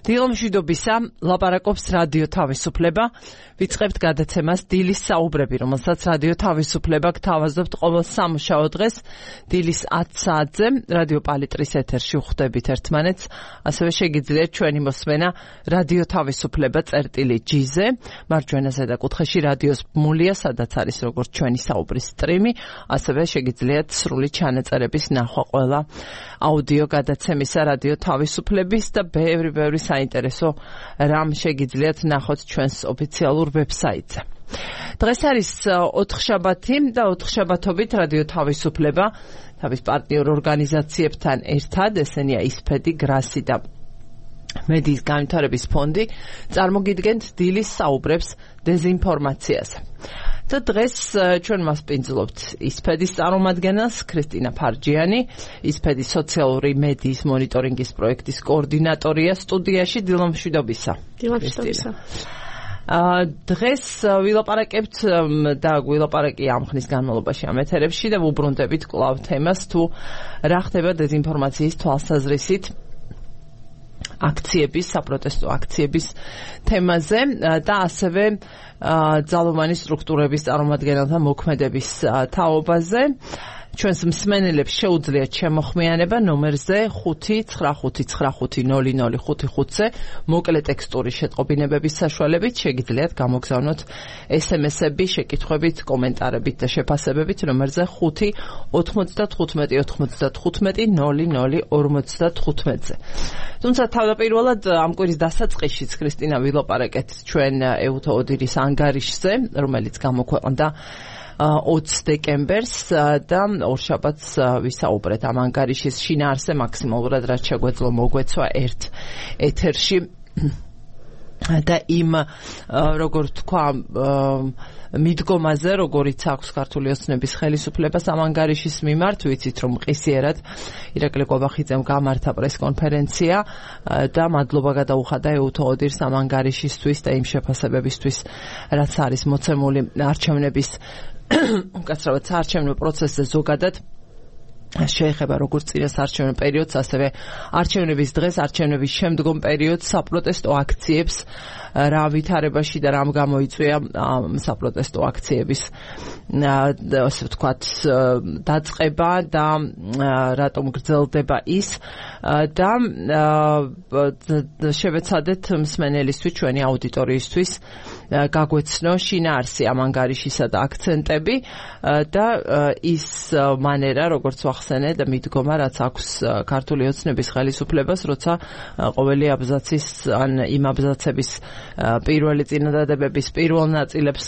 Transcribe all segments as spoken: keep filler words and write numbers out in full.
დილომშვიდობისა, ლაპარაკობს რადიო თავისუფლება. ვიწყებთ გადაცემას დილის საუბრები, რომელსაც რადიო თავისუფლება გთავაზობთ ყოველ სამუშაო დღეს დილის ათ საათზე რადიო პალიტრის ეთერში ვხვდებით ერთმანეთს. ასევე შეგიძლიათ ჩვენი მოსმენა რადიო თავისუფლება წერტილი ჯი-ზე, მარჯვენა ზედაკუთხეში რადიოს ბმულია, სადაც არის როგორც ჩვენი საუბრის სტრიმი, ასევე შეგიძლიათ სრული ჩანაწერების ნახვა ყველა აუდიო გადაცემისა რადიო თავისუფლების და ბევრი ბევრი საინტერესო რამ შეგიძლიათ ნახოთ ჩვენს ოფიციალურ ვებსაიტზე. დღეს არის ოთხშაბათი და ოთხშაბათობით რადიო თავისუფლება თავის პარტნიორ ორგანიზაციებთან ერთად, ესენია ისფედი, გრასი და მედიის განვითარების ფონდი, წარმოგიდგენთ დილის საუბრებს დეზინფორმაციაზე. და დღეს ჩვენ მასპინძლობთ ისფედის წარმომადგენელს ქრისტინა ფარჯიანი, ისფედის სოციალური მედიის მონიტორინგის პროექტის კოორდინატორია სტუდიაში. დილომშვიდობისა. დილომშვიდობისა. დღეს ვილაპარაკებთ და ვილაპარაკი ამ ხნის განმავლობაში ამ ეთერებში და ვუბრუნდებით კვლავ თემას, თუ რა ხდება დეზინფორმაციის თვალსაზრისით აქციების, საპროტესტო აქციების თემაზე და ასევე ძალოვანი სტრუქტურების წარმომადგენელთა მოქმედების თაობაზე. ჩვენს მსმენელებს შეუძლიათ შემოხმიანება ნომერზე ხუთი ცხრა ხუთი ცხრა ხუთი ნული ნული ხუთი ხუთზე მოკლე ტექსტური შეტყობინებების საშუალებით შეგიძლიათ გამოგზავნოთ ესემესები, შეკითხვებით, კომენტარებით და შეფასებებით ნომერზე ხუთი ოთხმოცდათხუთმეტი ოცდათხუთმეტი ნული ნული ორმოცდათხუთმეტზე. თუმცა თავდაპირველად ამ კვირის დასაწყისშიც ქრისტინა ვილაპარაკეთ ჩვენ ეუთო ოდირის ანგარიშზე, რომელიც გამოქვეყნდა ოცი დეკემბერს და ორშაბათს ვისაუბრეთ ამ ანგარიშის შინაარსზე, მაქსიმალურად რაც შეგვეძლო მოგვეცვა ერთ ეთერში და იმ როგორ თქვა მიდგომაზე, როგორიც აქვს ქართული ოცნების ხელისუფლებას ამ ანგარიშის მიმართ. ვიცით, რომ ყისიერად ირაკლი კვაბახიძემ გამართა პრესკონფერენცია და მადლობა გადაუხადა ეუთო ოდირს ამ ანგარიშისთვის და იმ შეფასებებისთვის, რაც არის მოცემული არჩევნების უკაცრავად საარჩევნო პროცესზე ზოგადად. შეეხება როგორც წინა საარჩევნო პერიოდს, ასევე არჩევნების დღეს, არჩევნების შემდგომ პერიოდს, საპროტესტო აქციებს, რა ვითარებაში და რამ გამოიწვია საპროტესტო აქციების ასე ვთქვათ დაწყება და რატომ გრძელდება ის და შევეცადეთ მსმენელისთვის, ჩვენი აუდიტორიისთვის გაგვეცნო შინაარსი ამ ანგარიშისა და აქცენტები და ის მანერა, როგორც ვახსენე და მიდგომა, რაც აქვს ქართული ოცნების ხელისუფლებას, როცა ყოველი აბზაცის ან იმ აბზაცების პირველი წინადადებების პირველ ნაწილებს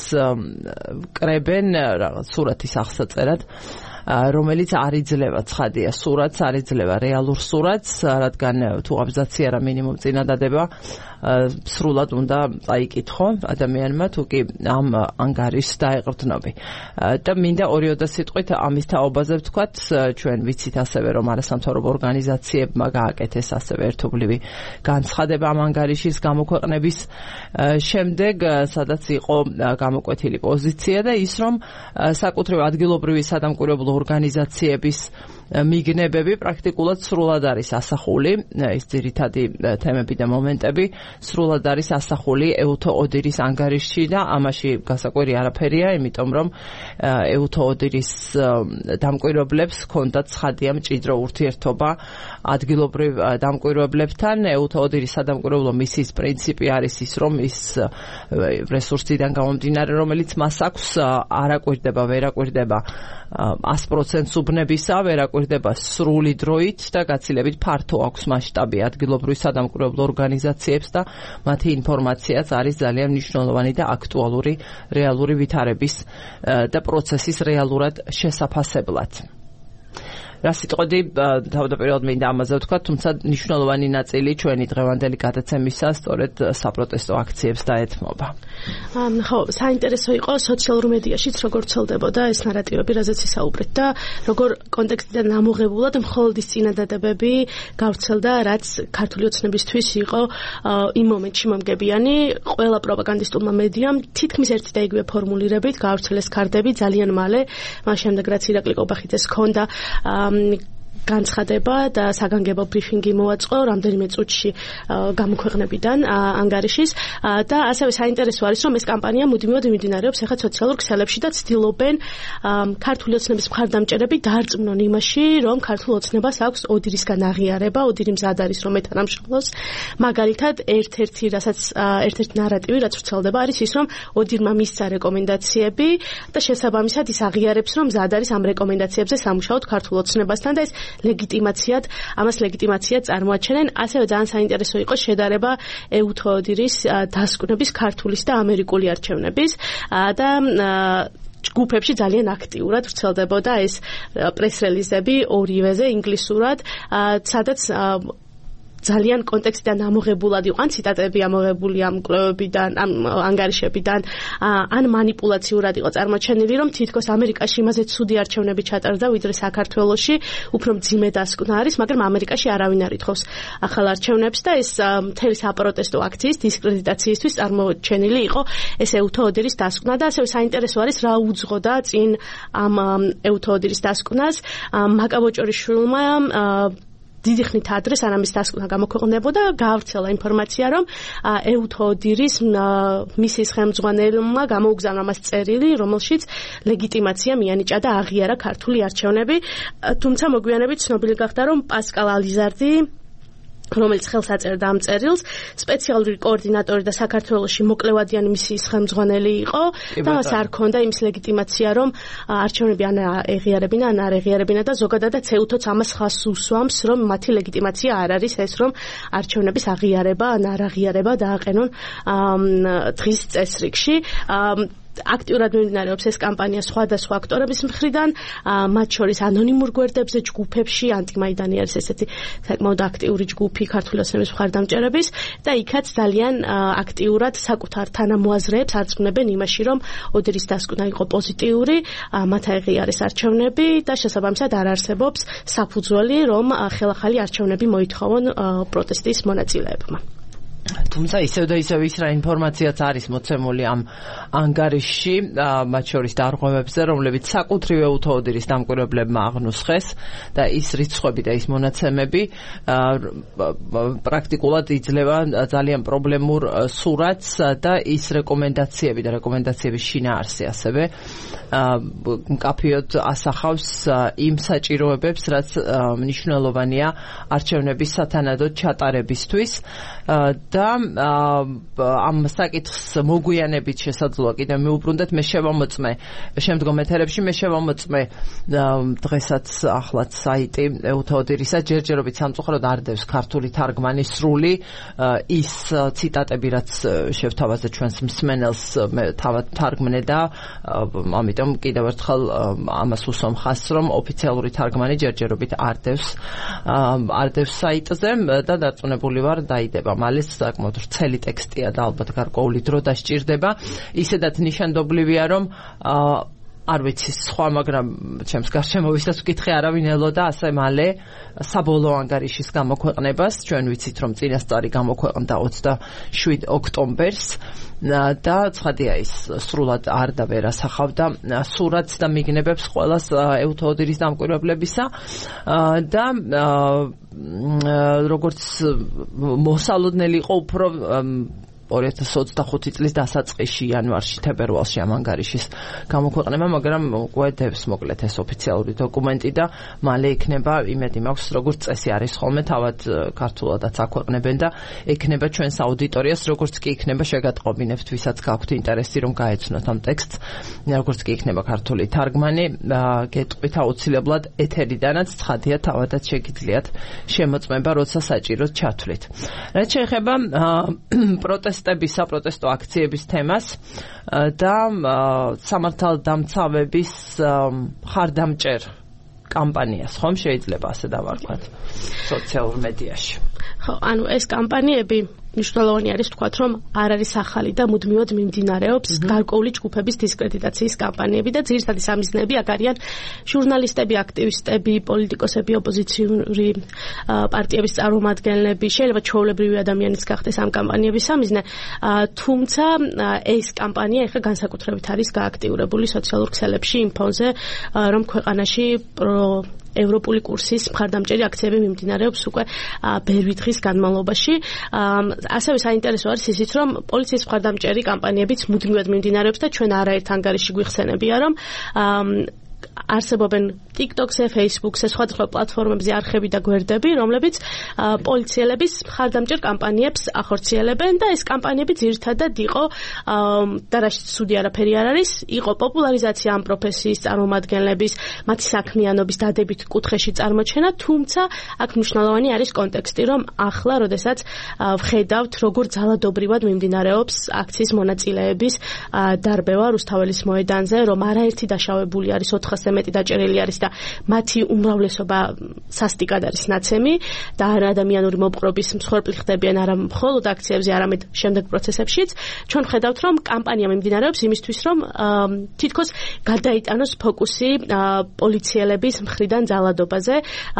კრებენ რაღაც სურათის აღსაწერად, რომელიც არ იძლევა ცხადია სურათს, არ იძლევა რეალურ სურათს, რადგან თუ აბზაცი არა მინიმუმ წინადადება სრულად უნდა წაიკითხო ადამიანმა, თუ კი ამ ანგარიშს დაეყრდნობი. და მინდა ორიოდე სიტყვით ამის თაობაზე ვთქვათ, ჩვენ ვიცით ასევე, რომ არასამთავრობო ორგანიზაციებმა გააკეთეს ასევე ერთობლივი განცხადება ამ ანგარიშის გამოქვეყნების შემდეგ, სადაც იყო გამოკვეთილი პოზიცია და ის, რომ საკუთრივ ადგილობრივი სადამკვირვებლო ორგანიზაციების მიგნებები პრაქტიკულად სრულად არის ასახული, ეს ძირითადი თემები და მომენტები სრულად არის ასახული ეუთო ოდირის ანგარიშში და ამაში გასაკვირი არაფერია, იმიტომ რომ ეუთო ოდირის დამკვირვებლებს ჰქონდათ ცხადია მჭიდრო ურთიერთობა ადგილობრივ დამკვირვებლებთან. ეუთო ოდირის სადამკვირვებლო მისიის პრინციპი არის ის, რომ ის რესურსიდან გამომდინარე, რომელიც მას აქვს, არ აკვირდება, ვერ აკვირდება ას პროცენტს უბნებისა, ვერ აკვირდება სრული დროით და გაცილებით ფართო აქვს მასშტაბი ადგილობრივ სადამკვირვებლო ორგანიზაციებს და მათი ინფორმაციაც არის ძალიან მნიშვნელოვანი და აქტუალური რეალური ვითარების და პროცესის რეალურად შესაფასებლად. რა სიტყვები თავდაპირველად მინდა ამაზე ვთქვა, თუმცა მნიშვნელოვანი ნაწილი ჩვენი დღევანდელი გადაცემისა სწორედ საპროტესტო აქციებს დაეთმობა. ხო, საინტერესო იყო სოციალურ მედიაშიც როგორ ვრცელდებოდა ეს ნარატივები, რაზეც ვისაუბრეთ და როგორ კონტექსტიდან ამოღებულად მხოლოდ ის წინადადებები გავრცელდა, რაც ქართული ოცნებისთვის იყო იმ მომენტში მომგებიანი. ყველა პროპაგანდისტულმა მედიამ თითქმის ერთი და იგივე ფორმულირებით გავრცელეს ქარდები ძალიან მალე, მას შემდეგ რაც ირაკლი კობახიძეს ჰქონდა განცხადება და საგანგებო ბრიფინგი მოაწყო რამდენიმე წუთში გამოქვეყნებიდან ანგარიშის და ასევე საინტერესო არის რომ ეს კამპანია მუდმივად მიმდინარეობს ახლა სოციალურ ქსელებში და ცდილობენ ქართული ოცნების მხარდამჭერები დაარწმუნონ იმაში რომ ქართულ ოცნებას აქვს ოდირისგან აღიარება, ოდირი მზად არის რომ ეთანამშრომლოს. მაგალითად ერთ-ერთი რასაც ერთ-ერთი ნარატივი რაც ვრცელდება არის ის რომ ოდირმა მისცა რეკომენდაციები და შესაბამისად ის აღიარებს რომ მზად არის ამ რეკომენდაციებზე სამუშაოდ ქართულ ოცნებასთან და ეს ლეგიტიმაციად ამას ლეგიტიმაციად წარმოაჩენენ. ასევე ძალიან საინტერესო იყო შედარება ეუთოდირის დასკვნების ქართულის და ამერიკული არჩევნების და ჯგუფებში ძალიან აქტიურად ვრცელდებოდა ეს პრეს-რელიზები ორივეზე ინგლისურად, სადაც ძალიან კონტექსტიდან ამოღებულად იყო, ან ციტატები ამოღებული ამ კვლევებიდან, ამ ანგარიშებიდან, ან манипуляციურად იყო წარმოჩენილი, რომ თითქოს ამერიკაში იმაზე ცუდი არჩევნები ჩატარდა, ვიდრე საქართველოში, უფრო მძიმე დასკვნა არის, მაგრამ ამერიკაში არავინ არ ითხოვს ახალ არჩევნებს და ეს მთელი საპროტესტო აქციის დისკრედიტაციისთვის წარმოჩენილი იყო ეს ეუთოდირის დასკვნა და ასევე საინტერესო არის რა უძღოდა წინ ამ ეუთოდირის დასკვნას მაკაბოჭორიშვილმა დიდი ხნით ადრე სანამ ის დასკვნა გამოქვეყნებოდა გაავრცელა ინფორმაცია რომ ეუთოდირის მისის ხელმძღვანელმა გამოუგზავნა მას წერილი რომელშიც ლეგიტიმაცია მიანიჭა და აღიარა ქართული არჩევნები თუმცა მოგვიანებით ცნობილი გახდა რომ პასკალ ალიზარდი რომელიც ხელს აწერდა ამ წერილს, სპეციალური კოორდინატორი და საქართველოში მოკლევადიანი მისიის ხელმძღვანელი იყო და მას არ ჰქონდა იმის ლეგიტიმაცია, რომ არჩევნები ან ეღიარებინა, ან არ ეღიარებინა და ზოგადადაც ეუთოც ამას ხაზს უსვამს, რომ მათი ლეგიტიმაცია არ არის ეს, რომ არჩევნების აღიარება ან არ აღიარება დააყენონ დღის წესრიგში. აქტიურად მიმდინარეობს ეს კამპანია სხვადასხვა აქტორების მხრიდან, მათ შორის ანონიმურ გვერდებზე, ჯგუფებში, ანტიმაიდანი არის ესეთი საკმაოდ აქტიური ჯგუფი ქართული ოცნების მხარდამჭერების და იქაც ძალიან აქტიურად საკუთარ თანამოაზრეებს არწმუნებენ იმაში, რომ ოდირის დასკვნა იყო პოზიტიური, მათ აიღიარეს არჩევნები და შესაბამისად არ არსებობს საფუძველი, რომ ხელახალი არჩევნები მოითხოვონ პროტესტის მონაწილეებმა. თუმცა ისევ და ისევ ის რა ინფორმაციაც არის მოცემული ამ ანგარიშში, მათ შორის დარღვევებზე, რომლებიც საკუთრივ ეუთოდირის დამკვირვებლებმა აღნუსხეს და ის რიცხვები და ის მონაცემები პრაქტიკულად იძლევა ძალიან პრობლემურ სურათს და ის რეკომენდაციები და რეკომენდაციების შინაარსი ასევე მკაფიოდ ასახავს იმ საჭიროებებს, რაც მნიშვნელოვანია არჩევნების სათანადოდ ჩატარებისთვის და ამ საკითხს მოგვიანებით შესაძლოა კიდევ მიუბრუნდეთ, მე შევამოწმე შემდგომ ეთერებში, მე შევამოწმე დღესაც ახლაც საიტი ეუთოდირისა ჯერჯერობით სამწუხაროდ არ დევს ქართული თარგმანი სრული ის ციტატები, რაც შევთავაზე ჩვენს მსმენელს მე თავად თარგმნე და ამიტომ კიდევ ერთხელ ამას უსვამ ხაზს, რომ ოფიციალური თარგმანი ჯერჯერობით არ დევს არ დევს საიტზე და დარწმუნებული ვარ დაიდება მალე საკმაოდ ვრცელი ტექსტია და ალბათ გარკვეული დრო დასჭირდება. ისედაც ნიშანდობლივია, რომ არ ვიცი სხვა, მაგრამ ჩემს გარშემო ვისაც ვკითხე არავინ ელოდა ასე მალე საბოლოო ანგარიშის გამოქვეყნებას. ჩვენ ვიცით, რომ წინასწარი გამოქვეყნდა ოცდაშვიდ ოქტომბერს და ცხადია ის სრულად არ და ვერ ასახავდა სურათს და მიგნებებს ყველას ეუთოდირის დამკვირვებლებისა და როგორც მოსალოდნელი იყო უფრო ორი ათას ოცდახუთი წლის დასაწყისში იანვარში თებერვალში ამ ანგარიშის გამოქვეყნება, მაგრამ უკვე დევს მოკლედ ეს ოფიციალური დოკუმენტი და მალე იქნება, იმედი მაქვს, როგორც წესი არის ხოლმე, თავად ქართულადაც აქვეყნებენ და ექნება ჩვენს აუდიტორიას, როგორც კი იქნება შეგატყობინებთ, ვისაც გაქვთ ინტერესი, რომ გაეცნოთ ამ ტექსტს, როგორც კი იქნება ქართული თარგმანი, გეტყვით აუცილებლად ეთერიდანაც, ცხადია, თავადაც შეგიძლიათ შემოწმება, როცა საჭიროდ ჩათვლით. რაც შეეხება პროტესტ საპროტესტო აქციების თემას და სამართალდამცავების მხარდამჭერ კამპანიას, ხომ შეიძლება ასე დავარქვათ სოციალურ მედიაში. ხო, ანუ ეს კამპანიები მნიშვნელოვანი არის თქვათ, რომ არ არის ახალი და მუდმივად მიმდინარეობს გარკვეული ჯგუფების დისკრედიტაციის კამპანიები და ძირითადი სამიზნეები აქ არიან ჟურნალისტები, აქტივისტები, პოლიტიკოსები, ოპოზიციური პარტიების წარმომადგენლები, შეიძლება ჩვეულებრივი ადამიანიც გახდეს ამ კამპანიების სამიზნე, თუმცა ეს კამპანია ახლა განსაკუთრებით არის გააქტიურებული სოციალურ ქსელებში იმ ფონზე, რომ ქვეყანაში პრო ევროპული კურსის მხარდამჭერი აქციები მიმდინარეობს უკვე ბევრი დღის განმავლობაში. ასევე საინტერესო არის ისიც, რომ პოლიციის მხარდამჭერი კამპანიებიც მუდმივად მიმდინარეობს და ჩვენ არაერთ ანგარიში გვიხსენებია, რომ არსებობენ TikTok-ზე, Facebook-ზე, სხვადასხვა პლატფორმებზე არხები და გვერდები, რომლებიც პოლიციელების მხარდამჭერ კამპანიებს ახორციელებენ და ეს კამპანიები ძირითადად იყო და რაშიც ცუდი არაფერი არ არის, იყო პოპულარიზაცია ამ პროფესიის წარმომადგენლების, მათი საქმიანობის დადებით კუთხეში წარმოჩენა, თუმცა აქ მნიშვნელოვანი არის კონტექსტი, რომ ახლა, როდესაც ვხედავთ, როგორ ძალადობრივად მიმდინარეობს აქციის მონაწილეების დარბევა რუსთაველის მოედანზე, რომ არაერთი დაშავებული არის, ოთხასზე მეტი დაჭერილი არის და მათი უმრავლესობა სასტიკად არის ნაცემი და ადამიანური მოპყრობის მსხვერპლი ხდებიან არა მხოლოდ აქციებზე, არამედ შემდეგ პროცესებშიც. ჩვენ ვხედავთ, რომ კამპანია მიმდინარეობს იმისთვის, რომ თითქოს გადაიტანოს ფოკუსი პოლიციელების მხრიდან ძალადობაზე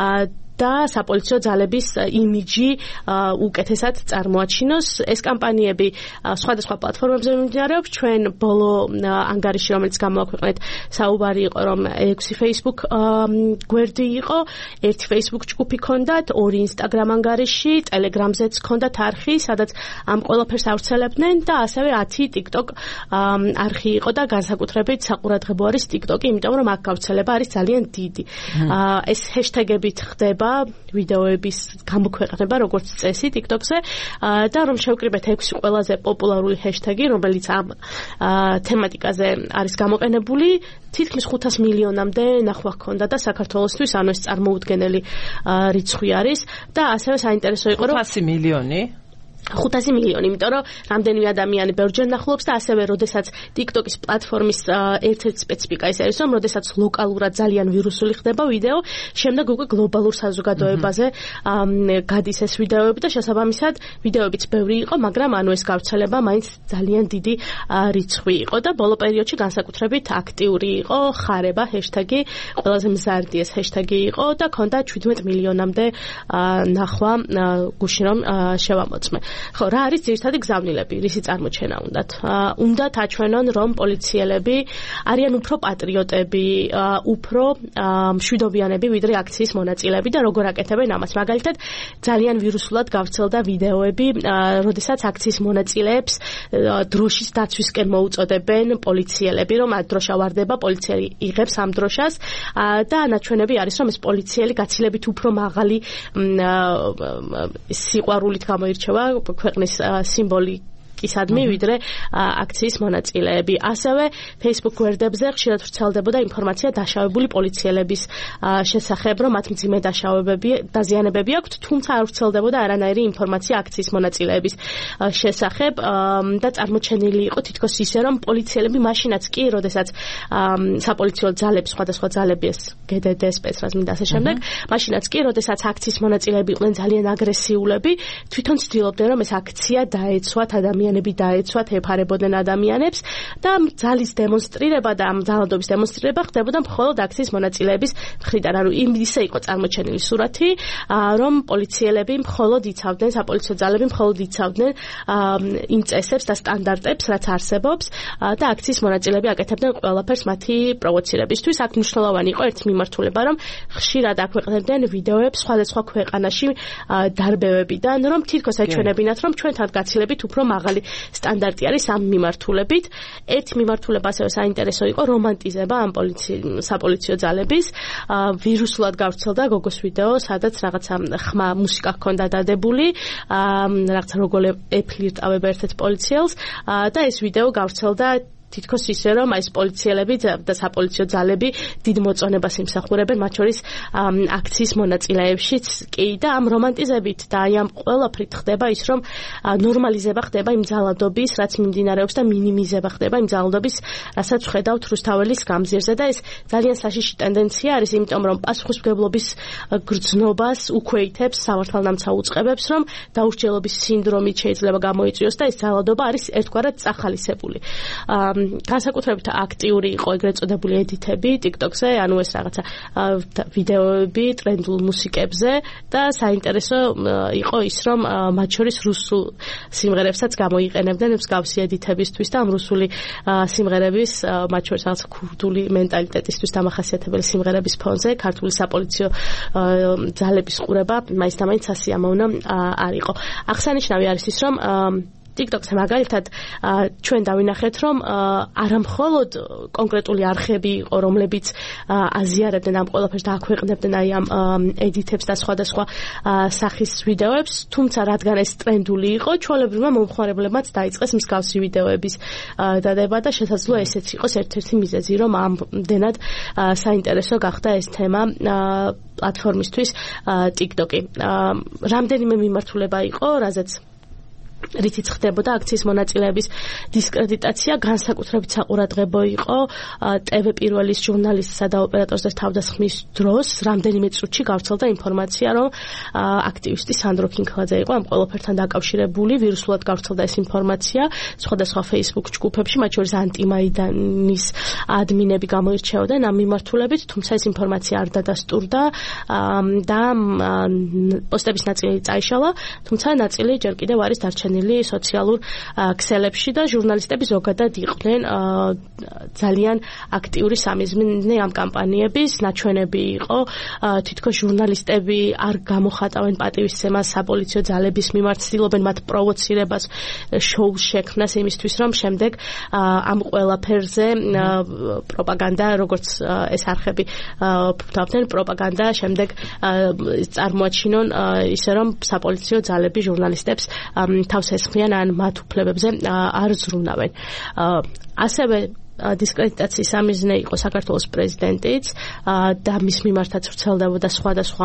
და საპოლიციო ძალების იმიჯი უკეთესად წარმოაჩინოს. ეს კამპანიები სხვადასხვა პლატფორმებზე მიმდინარეობს. ჩვენ ბოლო ანგარიში, რომელიც გამოვაქვეყნეთ, საუბარი იყო, რომ ექვსი Facebook გვერდი იყო, ერთი Facebook ჯგუფი ჰქონდათ, ორი Instagram ანგარიში, Telegram-ზეც ჰქონდათ არხი, სადაც ამ ყველაფერს ავრცელებდნენ და ასევე ათი TikTok არხი იყო და განსაკუთრებით საყურადღებო არის TikTok-ი, იმიტომ რომ აქ გავრცელება არის ძალიან დიდი. ეს ჰეშტეგებით ხდება ვიდეოების გამოქვეყნება როგორც წესი TikTok-ზე და რომ შევკრიბეთ ექვსი ყველაზე პოპულარული ჰეშტეგი, რომელიც ამ თემატიკაზე არის გამოყენებული, თითქმის ხუთას მილიონამდე ნახვა ჰქონდა და საქართველოსთვის ანუ ეს წარმოუდგენელი რიცხვი არის და ასევე საინტერესო იყო რომ ხუთასი მილიონი ხუთასი მილიონი, იმიტომ რომ რამდენიმე ადამიანი ბევრჯერ ნახულობს და ასევე როდესაც TikTok-ის პლატფორმის ერთ-ერთი სპეციფიკა ის არის, რომ როდესაც ლოკალურად ძალიან ვირუსული ხდება ვიდეო, შემდეგ უკვე გლობალურ საზოგადოებაზე გადის ეს ვიდეოები და შესაბამისად ვიდეოებიც ბევრი იყო, მაგრამ ანუ ეს გავრცელება მაინც ძალიან დიდი რიცხვი იყო და ბოლო პერიოდში განსაკუთრებით აქტიური იყო ხარება ჰეშტეგი, ყველაზე მზარდი ეს ჰეშტეგი იყო და ქონდა შვიდმეტ მილიონამდე ნახვა გუშინ რომ შევამოწმე. ხო, რა არის ძირითადი გზავნილები, რისი წარმოჩენა უნდათ? უნდათ აჩვენონ, რომ პოლიციელები არიან უფრო პატრიოტები, უფრო მშვიდობიანები, ვიდრე აქციის მონაწილეები და როგორ აკეთებენ ამას. მაგალითად, ძალიან ვირუსულად გავრცელდა ვიდეოები, როდესაც აქციის მონაწილეებს დროშის დაცვისკენ მოუწოდებენ პოლიციელები, რომ ამ დროშა ვარდება, პოლიციელი იღებს ამ დროშას და ნაჩვენები არის, რომ ეს პოლიციელი გაცილებით უფრო მაღალი სიყვარულით გამოირჩევა ქვეყნის სიმბოლიკისადმი, ვიდრე აქციის მონაწილეები. ასევე Facebook გვერდებზე ხშირად ვრცელდებოდა ინფორმაცია დაშავებული პოლიციელების შესახებ, რომ მათ მძიმე დაშავებები, დაზიანებები აქვთ, თუმცა არ ვრცელდებოდა არანაირი ინფორმაცია აქციის მონაწილეების შესახებ და წარმოჩენილი იყო თითქოს ისე, რომ პოლიციელები მაშინაც კი, როდესაც საპოლიციო ძალებს, სხვადასხვა ძალების გე დე დე, სპეცრაზმი და ასე შემდეგ, მაშინაც კი, როდესაც აქციის მონაწილეები იყვნენ ძალიან აგრესიულები, თვითონ ცდილობდნენ, რომ ეს აქცია დაეცვათ ადამიანები დაეცვათ, ეფარებოდნენ ადამიანებს და ძალის დემონსტრირება და ძალადობის დემონსტრირება ხდებოდა მხოლოდ აქციის მონაწილეების მხრიდან. ანუ იმისე იყო წარმოჩენილი სურათი, რომ პოლიციელები მხოლოდ იცავდნენ, საპოლიციო ძალები მხოლოდ იცავდნენ იმ წესებს და სტანდარტებს, რაც არსებობს და აქციის მონაწილეები აკეთებდნენ ყველაფერს მათი პროვოცირებისთვის. აქ მნიშვნელოვანი იყო ერთი მიმართულება, რომ ხშირად აქვეყნებდნენ ვიდეოებს სხვადასხვა ქვეყანაში დარბევებიდან, რომ თითქოს ეჩვენებინათ, რომ ჩვენთან გაცილებით უფრო მაღალი სტანდარტი არის ამ მიმართულებით. ერთი მიმართულება ასევე საინტერესო იყო რომანტიზება ამ საპოლიციო ძალების. ვირუსულად გავრცელდა გოგოს ვიდეო, სადაც რაღაცა ხმა მუსიკა ჰქონდა დადებული, რაღაცა როგორ ეფლირტავება ერთ-ერთ პოლიციელს და ეს ვიდეო გავრცელდა თითქოს ისე, რომ აი ეს პოლიციელები და საპოლიციო ძალები დიდ მოწონებას იმსახურებენ, მათ შორის აქციის მონაწილეებშიც კი და ამ რომანტიზებით და აი ამ ყველაფრით ხდება ის, რომ ნორმალიზება ხდება იმ ძალადობის, რაც მიმდინარეობს და მინიმიზება ხდება იმ ძალადობის, რასაც ვხედავთ რუსთაველის გამზირზე და ეს ძალიან საშიში ტენდენცია არის, იმიტომ რომ პასუხისმგებლობის გრძნობას უქვეითებს სამართალდამცავ უწყებებს, რომ დაუსჯელობის სინდრომით შეიძლება გამოიწვიოს და ეს ძალადობა არის ერთგვარად წახალისებული. განსაკუთრებით აქტიური იყო ეგრეთ წოდებული ედიტები TikTok-ზე, ანუ ეს რაღაცა ვიდეოები ტრენდულ მუსიკებზე და საინტერესო იყო ის, რომ მათ შორის რუსულ სიმღერებსაც გამოიყენებდნენ მსგავსი ედიტებისთვის და ამ რუსული სიმღერების მათ შორის რაღაც ქურდული მენტალიტეტისთვის დამახასიათებელი სიმღერების ფონზე ქართული საპოლიციო ძალების ყურება მაინც და მაინც სასიამოვნო არ იყო. აღსანიშნავი არის ის, რომ TikTok-ზე მაგალითად ჩვენ დავინახეთ, რომ არა მხოლოდ კონკრეტული არხები იყო, რომლებიც აზიარებდნენ ამ ყველაფერს და აქვეყნებდნენ აი ამ ედიტებს და სხვადასხვა სახის ვიდეოებს, თუმცა რადგან ეს ტრენდული იყო, ჩვეულებრივმა მომხმარებლებმაც დაიწყეს მსგავსი ვიდეოების დადება და შესაძლოა ესეც იყოს ერთ-ერთი მიზეზი, რომ ამდენად საინტერესო გახდა ეს თემა პლატფორმისთვის TikTok-ი. რამდენიმე მიმართულება იყო, რაზეც რითიც ხდებოდა აქციის მონაწილეების დისკრედიტაცია, განსაკუთრებით საყურადღებო იყო ტევ პირველის ჟურნალისტსა და ოპერატორს თავდასხმის დროს რამდენიმე წუთში გავრცელდა ინფორმაცია, რომ აქტივისტი სანდრო ქინქლაძე იყო ამ ყველაფერთან დაკავშირებული, ვირუსულად გავრცელდა ეს ინფორმაცია სხვადასხვა Facebook ჯგუფებში, მათ შორის ანტიმაიდანის ადმინები გამოირჩეოდნენ ამ მიმართულებით, თუმცა ეს ინფორმაცია არ დადასტურდა და პოსტების ნაწილი წაიშალა, თუმცა ნაწილი ჯერ კიდევ არის დარჩენილი სოციალურ ქსელებში და ჟურნალისტები ზოგადად იყვნენ ძალიან აქტიური სამიზნე ამ კამპანიების, ნაჩვენები იყო თითქოს ჟურნალისტები არ გამოხატავენ პატივისცემას საპოლიციო ძალების მიმართ, ცდილობენ მათ პროვოცირებას, შოუს შექმნას იმისთვის, რომ შემდეგ ამ ყველაფერზე პროპაგანდა, როგორც ეს არხები ფთავდნენ, პროპაგანდა შემდეგ წარმოაჩინონ ისე, რომ საპოლიციო ძალები ჟურნალისტებს თავს ესხმიან ან მათ უფლებებზე არ ზრუნავენ. ასევე დისკრედიტაციის სამიზნე იყო საქართველოს პრეზიდენტიც და მის მიმართაც ვრცელდებოდა სხვადასხვა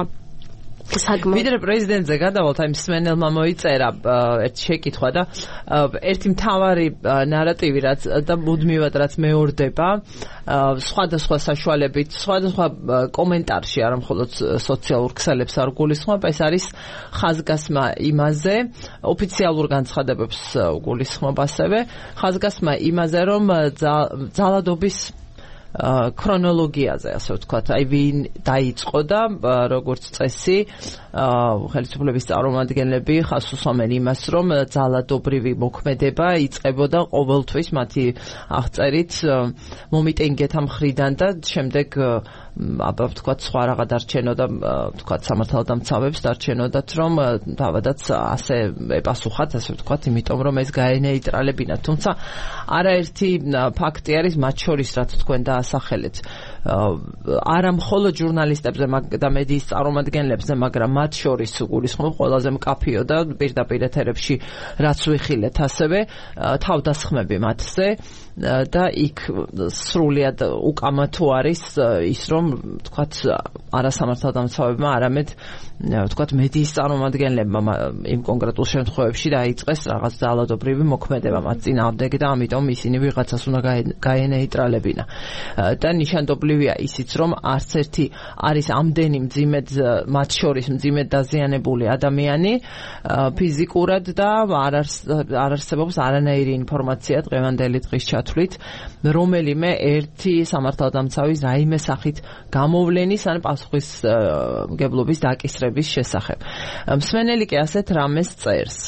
ვიდრე პრეზიდენტზე გადავალთ, აი მსმენელმა მოიწერა ერთი შეკითხვა და ერთი მთავარი ნარატივი რაც და მუდმივად რაც მეორდება სხვადასხვა საშუალებით, სხვადასხვა კომენტარში, არა მხოლოდ სოციალურ ქსელებს არ გულისხმობ, ეს არის ხაზგასმა იმაზე, ოფიციალურ განცხადებებს გულისხმობ ასევე, ხაზგასმა იმაზე, რომ ძალადობის ქრონოლოგიაზე, ასე ვთქვათ, აი ვინ დაიწყო და როგორც წესი ხელისუფლების წარმომადგენლები ხაზს უსვამენ იმას, რომ ძალადობრივი მოქმედება იწყებოდა ყოველთვის მათი აღწერით მომიტინგეთა მხრიდან და შემდეგ აბა ვთქვათ სხვა რაღა დარჩენოდა, ვთქვათ სამართალდამცავებს დარჩენოდათ, რომ თავადაც ასე ეპასუხათ, ასე ვთქვათ, იმიტომ რომ ეს გაენეიტრალებინათ. თუმცა არაერთი ფაქტი არის მათ შორის, რაც თქვენ დაასახელეთ, არა მხოლოდ ჟურნალისტებზე და მედიის წარმომადგენლებზე, მაგრამ მათ შორის გულისხმობ ყველაზე მკაფიო და პირდაპირ ეთერებში რაც ვიხილეთ, ასევე თავდასხმები მათზე და იქ სრულიად უკამათო არის ის, რომ ვთქვათ არასამართალდამცავებმა, არამედ ვთქვათ მედიის წარმომადგენლებმა იმ კონკრეტულ შემთხვევებში დაიწყეს რაღაც ძალადობრივი მოქმედება მათ წინააღმდეგ და ამიტომ ისინი ვიღაცას უნდა გაენეიტრალებინა. და ნიშანდობლივია ისიც, რომ არც ერთი არის ამდენი მძიმედ, მათ შორის მძიმედ დაზიანებული ადამიანი ფიზიკურად და არ არსებობს არანაირი ინფორმაცია დღევანდელი დღის ჩათვლით, რომელიმე ერთი სამართალდამცავის რაიმე სახით გამოვლენის ან პასუხისმგებლობის დაკისრების შესახებ. მსმენელი კი ასეთ რამეს წერს.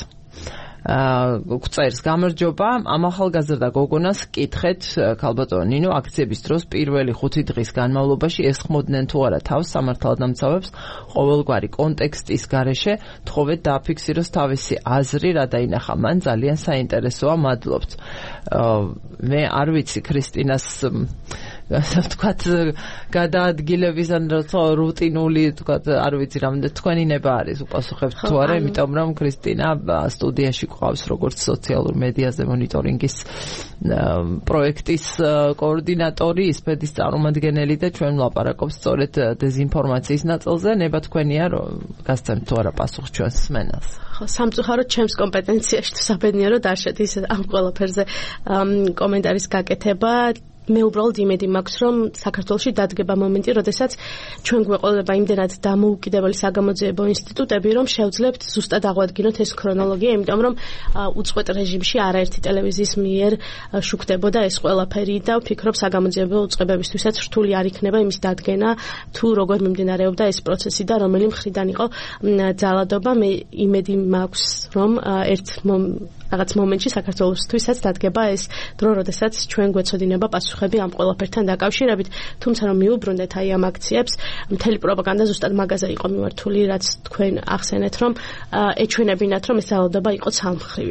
წერს გამარჯობა, ამ ახალგაზრდა გოგონას კითხეთ, ქალბატონო ნინო, აქციების დროს პირველი ხუთი დღის განმავლობაში ესხმოდნენ თუ არა თავს სამართალდამცავებს ყოველგვარი კონტექსტის გარეშე, თხოვეთ დააფიქსიროს თავისი აზრი, რა დაინახა მან, ძალიან საინტერესოა, მადლობთ. მე არ ვიცი ქრისტინას ასე ვთქვათ გადაადგილების ან რუტინული, ვთქვათ, არ ვიცი რამდენი თქვენი ნება არის უპასუხებთ თუ არა, იმიტომ რომ ქრისტინა სტუდიაში ყავს როგორც სოციალურ მედიაზე მონიტორინგის პროექტის კოორდინატორი, ისპედის წარმომადგენელი და ჩვენ ვლაპარაკობთ სწორედ დეზინფორმაციის ნაწილზე. ნება თქვენია რომ გასცემთ თუ არა პასუხს ჩვენს მსმენელს. სამწუხაროდ ჩემს კომპეტენციაში თუ საბედნიეროდ არ შედის ამ ყველაფერზე კომენტარის გაკეთება. მე უბრალოდ იმედი მაქვს, რომ საქართველოში დადგება მომენტი, როდესაც ჩვენ გვეყოლება იმდენად დამოუკიდებელი საგამოძიებო ინსტიტუტები, რომ შევძლებთ ზუსტად აღვადგინოთ ეს ქრონოლოგია, იმიტომ რომ უწყვეტ რეჟიმში არაერთი ტელევიზიის მიერ შუქდებოდა ეს ყველაფერი და ვფიქრობ საგამოძიებო უწყებებისთვისაც რთული არ იქნება იმის დადგენა, თუ როგორ მიმდინარეობდა ეს პროცესი და რომელი მხრიდან იყო ძალადობა. მე იმედი მაქვს, რომ ერთ რაღაც მომენტში საქართველოსთვისაც დადგება ეს დრო, როდესაც ჩვენ გვეცოდინება პასუხები ამ ყველაფერთან დაკავშირებით, თუმცა რომ მიუბრუნდეთ აი ამ აქციებს, მთელი პროპაგანდა ზუსტად მაგაზე იყო მიმართული, რაც თქვენ ახსენეთ, რომ ეჩვენებინათ, რომ ეს ძალადობა იყო ცალმხრივი.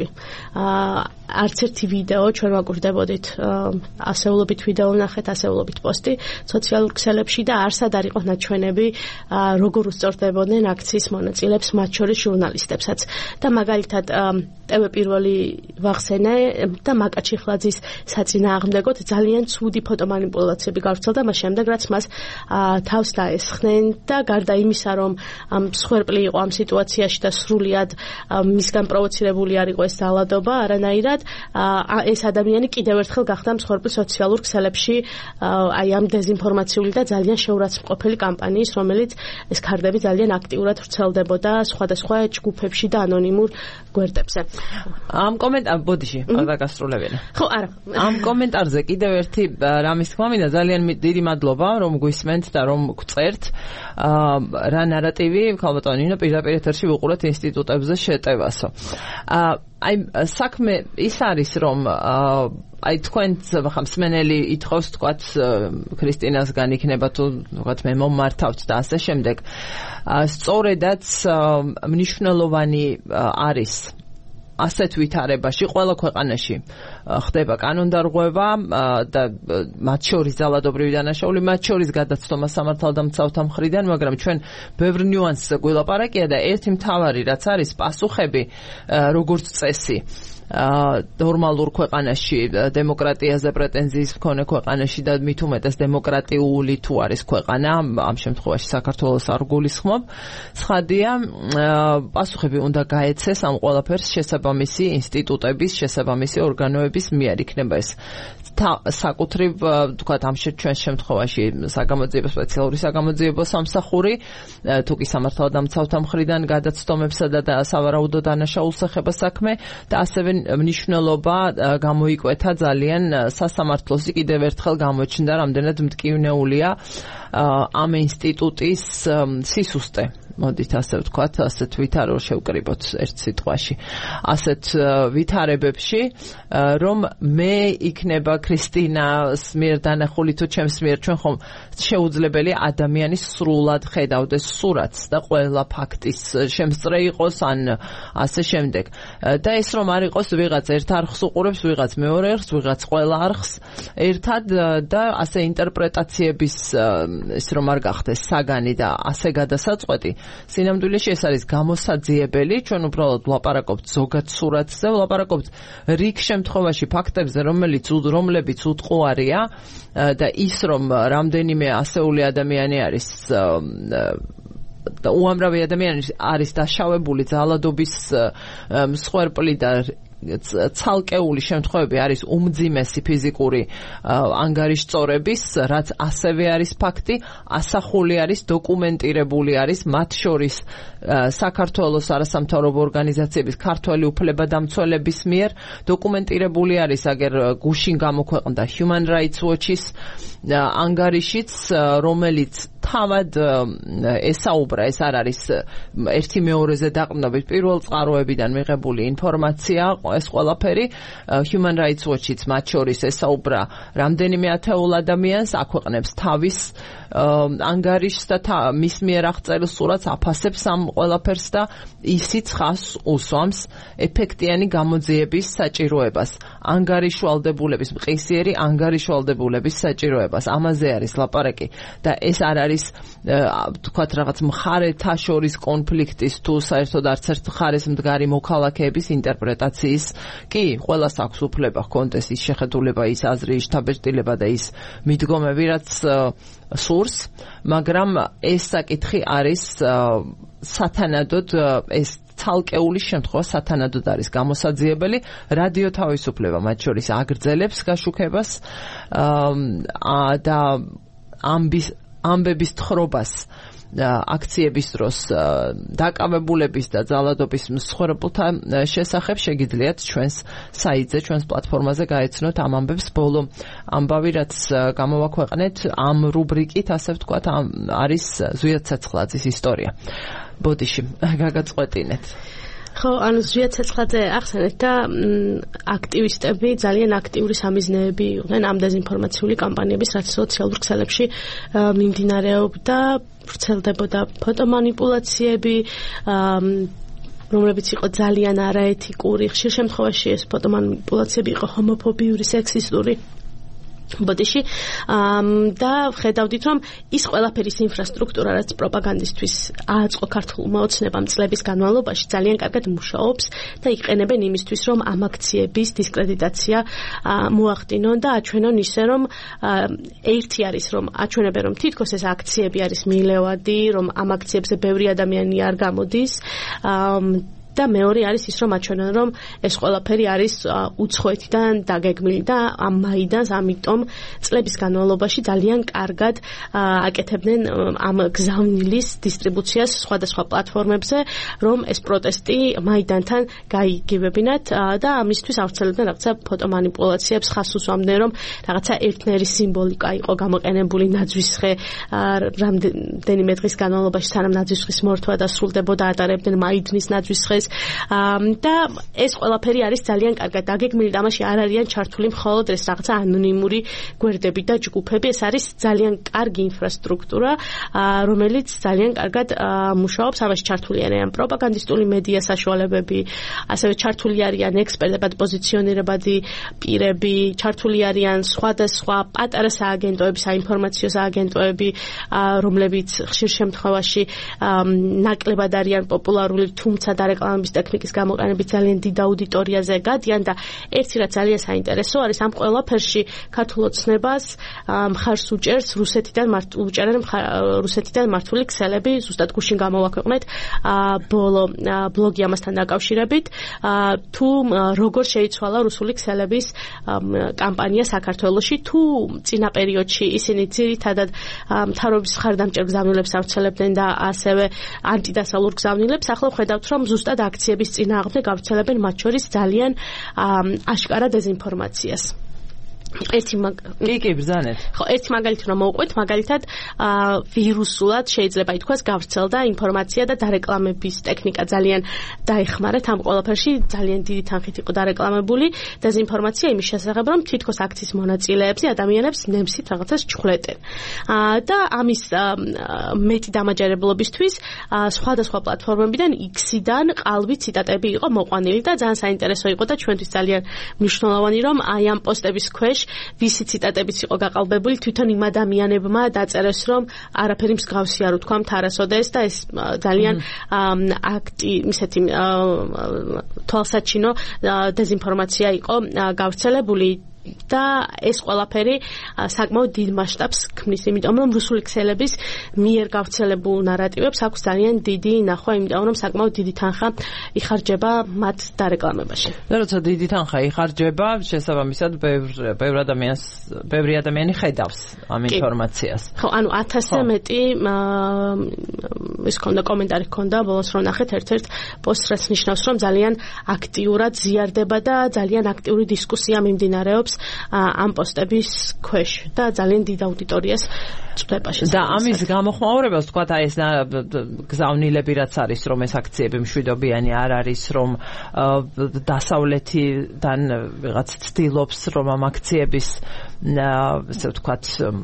არც ერთი ვიდეო ჩვენ ვაკვირდებოდით, ასეულობით ვიდეო ვნახეთ, ასეულობით პოსტი სოციალურ ქსელებში და არსად არ იყო ნაჩვენები, როგორ უსწორდებოდნენ აქციის მონაწილეებს, მათ შორის ჟურნალისტებსაც. და მაგალითად ტევ პირველი ვახსენე და მაკა ჩიხლაძის საწინააღმდეგოდ ძალიან ცუდი ფოტომანიპულაციები გავრცელდა, მას შემდეგ რაც მას თავს დაესხნენ და გარდა იმისა, რომ მსხვერპლი იყო ამ სიტუაციაში და სრულიად მისგან პროვოცირებული არ იყო ეს ძალადობა, არანაირად ეს ადამიანი კიდევ ერთხელ გახდა მსხვერპლი სოციალურ ქსელებში აი ამ დეზინფორმაციული და ძალიან შეურაცხმყოფელი კამპანიის, რომელიც ეს ქარდები ძალიან აქტიურად ვრცელდებოდა სხვადასხვა ჯგუფებში და ანონიმურ გვერდებზე. ამ კომენტარ ბოდიში დაგასრულებინა. ხო, არა. ამ კომენტარზე კიდევ ერთი რამის თქმა მინდა, ძალიან დიდი მადლობა, რომ გვისმენთ და რომ გწერთ. რა ნარატივი, ქალბატონი ნინო, პირდაპირ ეთერში ვუყურეთ ინსტიტუტებზე შეტევასო. აი საქმე ის არის, რომ აი თქვენც ხა მსმენელი ითხოვს თქვათ ქრისტინასგან იქნება თუ თქვათ მე მომართავთ და ასე შემდეგ. სწორედაც მნიშვნელოვანი არის ასეთ ვითარებაში ყველა ქვეყანაში ხდება კანონდარღვევა და მათ შორის ძალადობრივი დანაშაული, მათ შორის გადაცდომა სამართალდამცავთა მხრიდან, მაგრამ ჩვენ ბევრ ნიუანსზე გვილაპარაკია და ერთი მთავარი რაც არის პასუხები როგორც წესი ნორმალურ ქვეყანაში, დემოკრატიაზე პრეტენზიის მქონე ქვეყანაში და მით უმეტეს დემოკრატიული თუ არის ქვეყანა, ამ შემთხვევაში საქართველოს არ გულისხმობ, ცხადია, პასუხები უნდა გაეცეს ამ ყველაფერს შესაბამისი ინსტიტუტების, შესაბამისი ორგანოების მიერ. იქნება ეს საკუთრივ, თქვათ, ამ ჩვენს შემთხვევაში საგამოძიებო სპეციალური საგამოძიებო სამსახური, თუ კი სამართალდამცავთა მხრიდან გადაცდომებსა და სავარაუდო დანაშაულს ეხება საქმე და ასევე მნიშვნელობა გამოიკვეთა ძალიან სასამართლოსი, კიდევ ერთხელ გამოჩნდა, რამდენად მტკივნეულია ამ ინსტიტუტის სისუსტე. მოდით ასე ვთქვათ, ასეთ ვითარო შევკრიბოთ ერთ სიტყვაში. ასეთ ვითარებებში, რომ მე იქნება ქრისტინას მიერ დანახული თუ ჩემს მიერ, ჩვენ ხომ შეუძლებელი ადამიანის სრულად ხედავდეს სურათს და ყველა ფაქტის შემსწრე იყოს ან ასე შემდეგ. და ეს რომ არ იყოს ვიღაც ერთ არხს უყურებს, ვიღაც მეორე არხს, ვიღაც ყველა არხს ერთად და ასე ინტერპრეტაციების ეს რომ არ გახდეს საგანი და ასე გადასაწყვეტი. სინამდვილეში ეს არის გამოსაძიებელი, ჩვენ უბრალოდ ვლაპარაკობთ ზოგად სურათზე, ვლაპარაკობთ რიგ შემთხვევაში ფაქტებზე, რომელიც რომლებიც უტყუარია და ის რომ რამდენიმე ასეული ადამიანი არის და უამრავი ადამიანი არის დაშავებული ძალადობის მსხვერპლი და ცალკეული შემთხვევები არის უმძიმესი ფიზიკური ანგარიშწორების, რაც ასევე არის ფაქტი, ასახული არის, დოკუმენტირებული არის, მათ შორის საქართველოს არასამთავრობო ორგანიზაციების, ქართველი უფლებადამცველების მიერ დოკუმენტირებული არის, აგერ გუშინ გამოქვეყნდა Human Rights Watch-ის ანგარიშიც, რომელიც თავად ესაუბრა, ეს არ არის ერთი მეორეზე დაყრდნობით, პირველ წყაროებიდან მიღებული ინფორმაცია, ეს ყველაფერი Human Rights Watch-იც მათ შორის ესაუბრა რამდენიმე ათეულ ადამიანს, აქვეყნებს თავის ანგარიშს და მის მიერ აღწერილ სურათს, აფასებს ამ ყველაფერს და ისიც ხას უსვამს ეფექტიანი გამოძიების საჭიროებას, ანგარიშვალდებულების, მყისიერი ანგარიშვალდებულების საჭიროებას. ამაზე არის ლაპარაკი და ეს არ არის თქვათ რაღაც მხარეთა შორის კონფლიქტის თუ საერთოდ არც ერთ მხარეს მდგარი მოქალაქეების ინტერპრეტაციის. კი, ყველას აქვს უფლება ჰქონდეს ის შეხედულება, ის აზრი, ის შთაბეჭდილება და ის მიდგომები, რაც სურს, მაგრამ ეს საკითხი არის სათანადოდ ეს ცალკეული შემთხვევა სათანადოდ არის გამოსაძიებელი. რადიო თავისუფლება მათ შორის აგრძელებს გაშუქებას და ამბის ამბების თხრობას აქციების დროს დაკავებულების და ძალადობის მსხვერპლთა შესახებ შეგიძლიათ ჩვენს საიტზე, ჩვენს პლატფორმაზე გაეცნოთ ამ ამბებს. ბოლო ამბავი, რაც გამოვაქვეყნეთ ამ რუბრიკით, ასე ვთქვათ, არის ზვიად ცეცხლაძის ისტორია. ბოდიში, გაგაწყვეტინეთ. ხო, ანუ ზვიად ცეცხლაძე ახსენეთ და აქტივისტები ძალიან აქტიური სამიზნეები იყვნენ ამ დეზინფორმაციული კამპანიების, რაც სოციალურ ქსელებში მიმდინარეობდა, ვრცელდებოდა ფოტომანიპულაციები, რომლებიც იყო ძალიან არაეთიკური. ხშირ შემთხვევაში ეს ფოტომანიპულაციები იყო ჰომოფობიური, სექსისტური. ბოდიში და ხედავდით, რომ ის ყველაფერის ინფრასტრუქტურა, რაც პროპაგანდისტვის ააწყო ქართულმა ოცნებამ წლების განმავლობაში, ძალიან კარგად მუშაობს და იყენებენ იმისთვის, რომ ამ აქციების დისკრედიტაცია მოახდინონ და აჩვენონ ისე, რომ ერთი არის, რომ აჩვენებენ, რომ თითქოს ეს აქციები არის მილევადი, რომ ამ აქციებზე ბევრი ადამიანი არ გამოდის და მეორე არის ის, რომ აჩვენონ, რომ ეს ყველაფერი არის უცხოეთიდან დაგეგმილი და ამ მაიდანს, ამიტომ წლების განმავლობაში ძალიან კარგად აკეთებდნენ ამ გზავნილის დისტრიბუციას სხვადასხვა პლატფორმებზე, რომ ეს პროტესტი მაიდანთან გაიგივებინათ და ამისთვის ავრცელებდნენ რაღაცა ფოტომანიპულაციებს, ხას უსვამდნენ, რომ რაღაცა ერთნაირი სიმბოლიკა იყო გამოყენებული ნაძვისხე რამდენიმე დღის განმავლობაში, სანამ ნაძვისხის მორთვა დასრულდებოდა, ატარებდნენ მაიდნის ნაძვისხეს და ეს ყველაფერი არის ძალიან კარგად დაგეგმილი და ამაში არ არიან ჩართული მხოლოდ ეს რაღაცა ანონიმური გვერდები და ჯგუფები. ეს არის ძალიან კარგი ინფრასტრუქტურა, რომელიც ძალიან კარგად მუშაობს. ამაში ჩართული არიან პროპაგანდისტული მედია საშუალებები, ასევე ჩართული არიან ექსპერტებად პოზიციონირებადი პირები, ჩართული არიან სხვადასხვა პატარა სააგენტოები, საინფორმაციო სააგენტოები, რომლებიც ხშირ შემთხვევაში ნაკლებად არიან პოპულარული, თუმცა დარეკლამების ტექნიკის გამოყენებით ძალიან დიდ აუდიტორიაზე გადიან და ერთი რაც ძალიან საინტერესო არის, ამ ყველაფერში ქართულ ოცნებას მხარს უჭერს რუსეთიდან უჭერენ რუსეთიდან მართული ქსელები. ზუსტად გუშინ გამოვაქვეყნეთ ბოლო ბლოგი ამასთან დაკავშირებით, თუ როგორ შეიცვალა რუსული ქსელების კამპანია საქართველოში, თუ წინა პერიოდში ისინი ძირითადად მთავრობის მხარდამჭერ გზავნილებს ავრცელებდნენ და ასევე ანტიდასავლურ გზავნილებს. ახლა ხედავთ, რომ ზუსტად აქციების წინააღმდეგ გავრცელებენ მათ შორის ძალიან აშკარა დეზინფორმაციას. ერთი კი კი ბრძანეთ. ხო, ერთი მაგალითი რომ მოვყვეთ, მაგალითად ვირუსულად შეიძლება ითქვას გავრცელდა ინფორმაცია და დარეკლამების ტექნიკა ძალიან დაეხმარათ ამ ყველაფერში, ძალიან დიდი თანხით იყო დარეკლამებული დეზინფორმაცია იმის შესახებ, რომ თითქოს აქციის მონაწილეებს ადამიანებს ნემსით რაღაცას ჩხვლეტენ. და ამის მეტი დამაჯერებლობისთვის სხვადასხვა პლატფორმებიდან X-დან ყალბი ციტატები იყო მოყვანილი და ძალიან საინტერესო იყო და ჩვენთვის ძალიან მნიშვნელოვანი, რომ აი ამ პოსტების ქვეშ ვისი ციტატებიც იყო გაყალბებული, თვითონ იმ ადამიანებმა დაწერეს, რომ არაფერი მსგავსი არ უთქვამთ არასოდეს და ეს ძალიან აქტი ისეთი თვალსაჩინო დეზინფორმაცია იყო გავრცელებული და ეს ყველაფერი საკმაოდ დიდ მასშტაბს ქმნის, იმიტომ რომ რუსული ქსელების მიერ გავრცელებულ ნარატივებს აქვს ძალიან დიდი ნახვა, იმიტომ რომ საკმაოდ დიდი თანხა იხარჯება მათ დარეკლამებაში. და როცა დიდი თანხა იხარჯება, შესაბამისად ბევრ ადამიანს, ბევრი ადამიანი ხედავს ამ ინფორმაციას. ხო, ანუ ათასზე მეტი ის ქონდა კომენტარი ქონდა, ბოლოს რომ ნახეთ ერთ-ერთ პოსტს, რაც ნიშნავს, რომ ძალიან აქტიურად ზიარდება და ძალიან აქტიური დისკუსია მიმდინარეობს ამ პოსტების ქვეშ და ძალიან დიდ აუდიტორიას წვდება შესაძლოა. და ამის გამოხმაურებას თქვა აი ეს გზავნილები რაც არის, რომ ეს აქციები მშვიდობიანი არ არის, რომ დასავლეთიდან ვიღაც ცდილობს, რომ ამ აქციების ესე ვთქვათ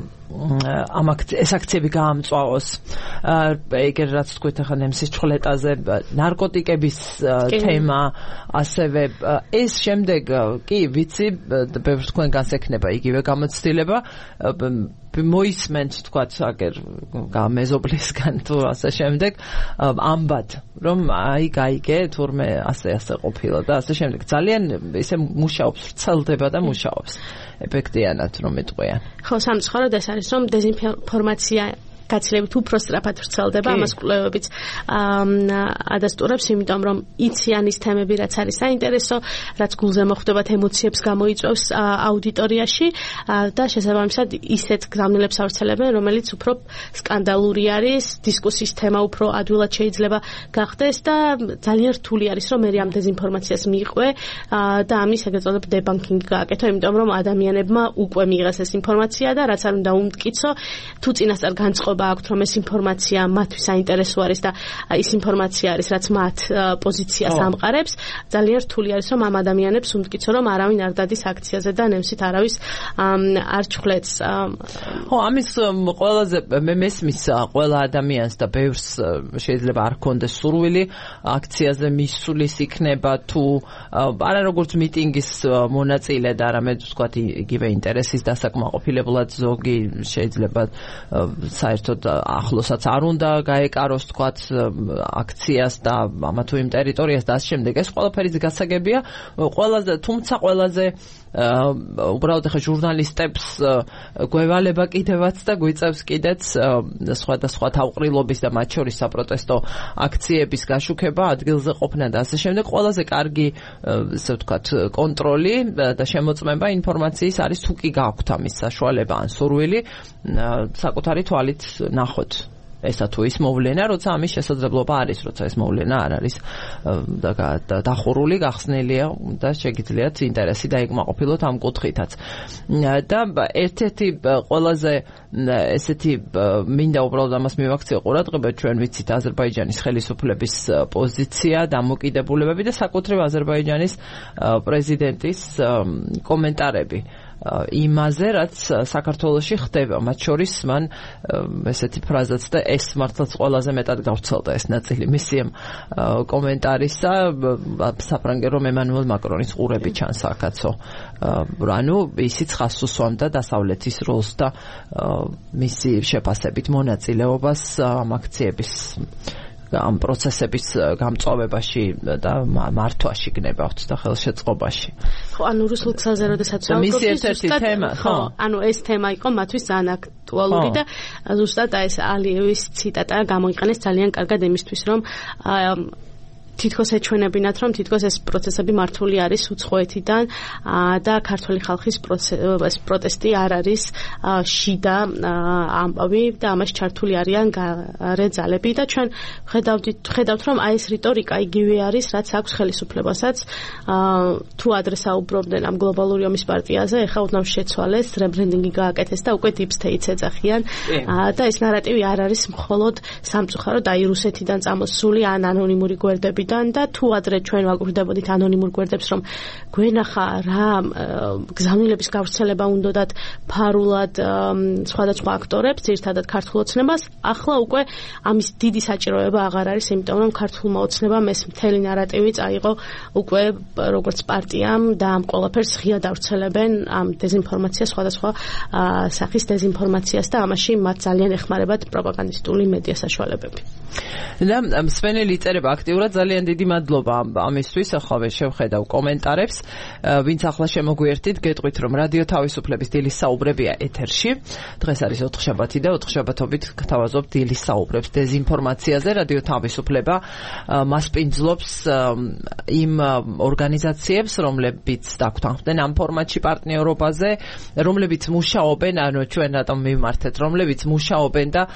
ამ ეს აქციები გაამწვავოს. ეგერ რაც თქვით ახლა ნემსის ჩხლეტაზე, ნარკოტიკების თემა, ასევე ეს შემდეგ კი ვიცი, ბევრ თქვენგანს ექნება იგივე გამოცდილება, მოისმენთ თქვათ აგერ მეზობლისგან თუ ასე შემდეგ ამბად, რომ აი გაიგე თურმე ასე ასე ყოფილა და ასე შემდეგ. ძალიან ისე მუშაობს, ვრცელდება და მუშაობს ეფექტიანად რომ იტყვიან. ხო, სამწუხაროდ ეს არის, რომ დეზინფორმაცია გაცილებით უფრო სწრაფად ვრცელდება, ამას კვლევებიც ადასტურებს, იმიტომ რომ იციან ის თემები, რაც არის საინტერესო, რაც გულზე მოხვდებათ, ემოციებს გამოიწვევს აუდიტორიაში და შესაბამისად ისეთ გზავნილებს ავრცელებენ, რომელიც უფრო სკანდალური არის, დისკუსიის თემა უფრო ადვილად შეიძლება გახდეს და ძალიან რთული არის, რომ მე ამ დეზინფორმაციას მიყვე და ამის ეგრეთ წოდებული დებანკინგი გააკეთო, იმიტომ რომ ადამიანებმა უკვე მიიღეს ეს ინფორმაცია და რაც არ უნდა უმტკიცო, თუ წინასწარ განწყობა აქვთ, რომ ეს ინფორმაცია მათთვის საინტერესო არის და ის ინფორმაცია არის, რაც მათ პოზიციას ამყარებს, ძალიან რთული არის, რომ ამ ადამიანებს უმტკიცო, რომ არავინ არ დადის აქციაზე და ნემსით არავის არ ჩხლეთს. ხო, ამის ყველაზე მე მესმის ყველა ადამიანს და ბევრს შეიძლება არ ქონდეს სურვილი აქციაზე მისulis იქნება თუ არა როგორც მიტინგის მონაწილე და არამედ ვთქვათ იგივე ინტერესის დასაკმაყოფილებლად ზოგი შეიძლება საერთოდ ახლოსაც არ უნდა გაეკაროს ვთქვათ აქციას და ამა თუ იმ ტერიტორიას და ამ შემდეგ ეს ყველაფერიც გასაგებია ყველაზე თუმცა ყველაზე უბრალოდ ახლა ჟურნალისტებს გვევალება კიდევაც და გვიწევს კიდეც სხვადასხვა თავყრილობის და მათ შორის საპროტესტო აქციების გაშუქება, ადგილზე ყოფნა და ასე შემდეგ. ყველაზე კარგი ესე ვთქვათ კონტროლი და შემოწმება ინფორმაციის არის თუ კი გაქვთ ამის საშუალება ან სურვილი საკუთარი თვალით ნახოთ. ესა თუ ის მოვლენა, როცა ამის შესაძლებლობა არის, როცა ეს მოვლენა არ არის დახურული, გახსნილია და შეგიძლიათ ინტერესი დაიკმაყოფილოთ ამ კუთხითაც. და ერთ-ერთი ყველაზე ესეთი მინდა უბრალოდ ამას მივაქციო ყურადღება, ჩვენ ვიცით აზერბაიჯანის ხელისუფლების პოზიცია, დამოკიდებულებები და საკუთრივ აზერბაიჯანის პრეზიდენტის კომენტარები. იმაზე, რაც საქართველოში ხდება, მათ შორის მან ესეთი ფრაზაც და ეს მართლაც ყველაზე მეტად გავრცელდა ეს ნაწილი მისი კომენტარისა, საფრანგეთო რომ ემანუელ მაკრონის ყურები ჩანს აქაცო. ანუ ისიც ხაზს უსვამდა დასავლეთის როლს და მისი შეფასებით მონაწილეობას ამ აქციების ამ პროცესების გამწვავებაში და მართვაში გნებავთ და ხელშეწყობაში. ხო, ანუ რუსულ ქსელზე როდესაც ვსაუბრობთ, ხო, ანუ ეს თემა იყო მათთვის ძალიან აქტუალური და ზუსტად ეს ალიევის ციტატა გამოიყენეს ძალიან კარგად იმისთვის, რომ თითქოს ეჩვენებინათ, რომ თითქოს ეს პროცესები მართული არის უცხოეთიდან და ქართული ხალხის პროტესტი არ არის შიდა ამბავი და ამას ჩართული არიან გარე ძალები და ჩვენ ხედავთ, რომ აი ეს რიტორიკა იგივე არის, რაც აქვს ხელისუფლებასაც თუ ადრე საუბრობდნენ ამ გლობალური ომის პარტიაზე, ეხლა უდნავ შეცვალეს, რებრენდინგი გააკეთეს და უკვე deep state-ს ეძახიან და ეს ნარატივი არ არის მხოლოდ სამწუხაროდ აი რუსეთიდან წამოსული ან ანონიმური გვერდები და თუ ადრე ჩვენ ვაკვირდებოდით ანონიმურ გვერდებს, რომ გვენახა რა გზავნილების გავრცელება უნდათ ფარულად სხვადასხვა აქტორებს, ძირითადად ქართულ ოცნებას, ახლა უკვე ამის დიდი საჭიროება აღარ არის, იმიტომ რომ ქართულმა ოცნებამ ეს მთელი ნარატივი წაიღო უკვე როგორც პარტიამ და ამ ყველაფერს ღია დავრცელებენ ამ დეზინფორმაციას, სხვადასხვა სახის დეზინფორმაციას და ამაში მათ ძალიან ეხმარებათ პროპაგანდისტული მედია საშუალებები. და მსმენელი წერება აქტიურად ძალიან დიდი მადლობა ამისთვის, ახლა შევხედავ კომენტარებს, ვინც ახლა შემოგვიერთით, გეტყვით რომ რადიო თავისუფლების დილის საუბრებია ეთერში. დღეს არის ოთხშაბათი და ოთხშაბათობით გთავაზობთ დილის საუბრებს დეზინფორმაციაზე. რადიო თავისუფლება მასპინძლობს იმ ორგანიზაციებს, რომლებიც დაგვთანხმდნენ ამ ფორმატში პარტნიორობაზე, რომლებიც მუშაობენ, ანუ ჩვენ რატომ მივმართეთ, რომლებიც მუშაობენ და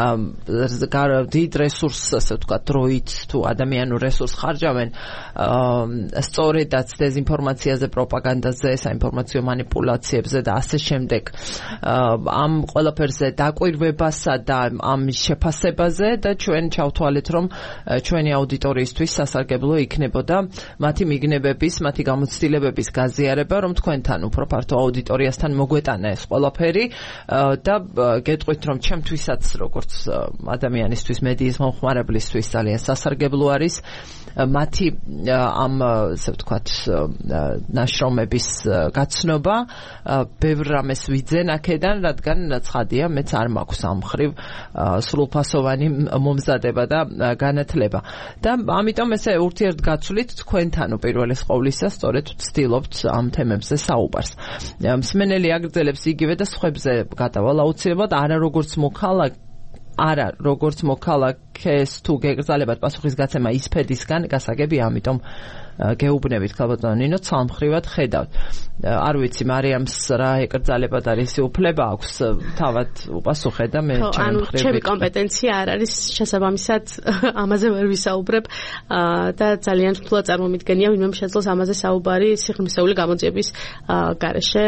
დიდ რესურსს, ასე ვთქვათ, დროით თუ ადამიანურ რესურს ხარჯავენ სწორედაც დეზინფორმაციაზე, პროპაგანდაზე, საინფორმაციო მანიპულაციებზე და ასე შემდეგ. ამ ყველაფერზე დაკვირვებასა და ამ შეფასებაზე და ჩვენ ჩავთვალეთ, რომ ჩვენი აუდიტორიისთვის სასარგებლო იქნებოდა მათი მიგნებების, მათი გამოცდილებების გაზიარება, რომ თქვენთან უფრო ფართო აუდიტორიასთან მოგვეტანა ეს ყველაფერი და გეტყვით, რომ ჩემთვისაც როგორც ადამიანისთვის, მედიის მომხმარებლისთვის ძალიან სასარგებლო არის მათი ამ ასე ვთქვათ ნაშრომების გაცნობა. ბევრ რამეს ვიძენ აქედან, რადგან ცხადია, მეც არ მაქვს ამ ხრივ სრულფასოვანი მომზადება და განათლება. და ამიტომ ესე ურთიერთგაცვლით თქვენთან უპირველეს ყოვლისა სწორედ ვცდილობთ ამ თემებზე საუბარს. მსმენელი აგრძელებს იგივე და სხვებზე გადავალ აუცილებლად არა როგორც მოქალაქე არა როგორც მოქალაქეს თუ გეკრძალებათ პასუხისგაცემა ის ფედისგან გასაგებია, ამიტომ გეუბნებით ქალბატონო ნინო, ცალმხრივად ხედავთ. არ ვიცი, მარიამს რა ეკრძალებათ არის უფლება აქვს თავად უპასუხე და მე ჩემი მხრივ ჩემი კომპეტენცია არ არის შესაბამისად ამაზე ვერ ვისაუბრებ და ძალიან რთულად წარმომიდგენია ვინმე შეძლოს ამაზე საუბარი სიღრმისეული გამოძიების გარეშე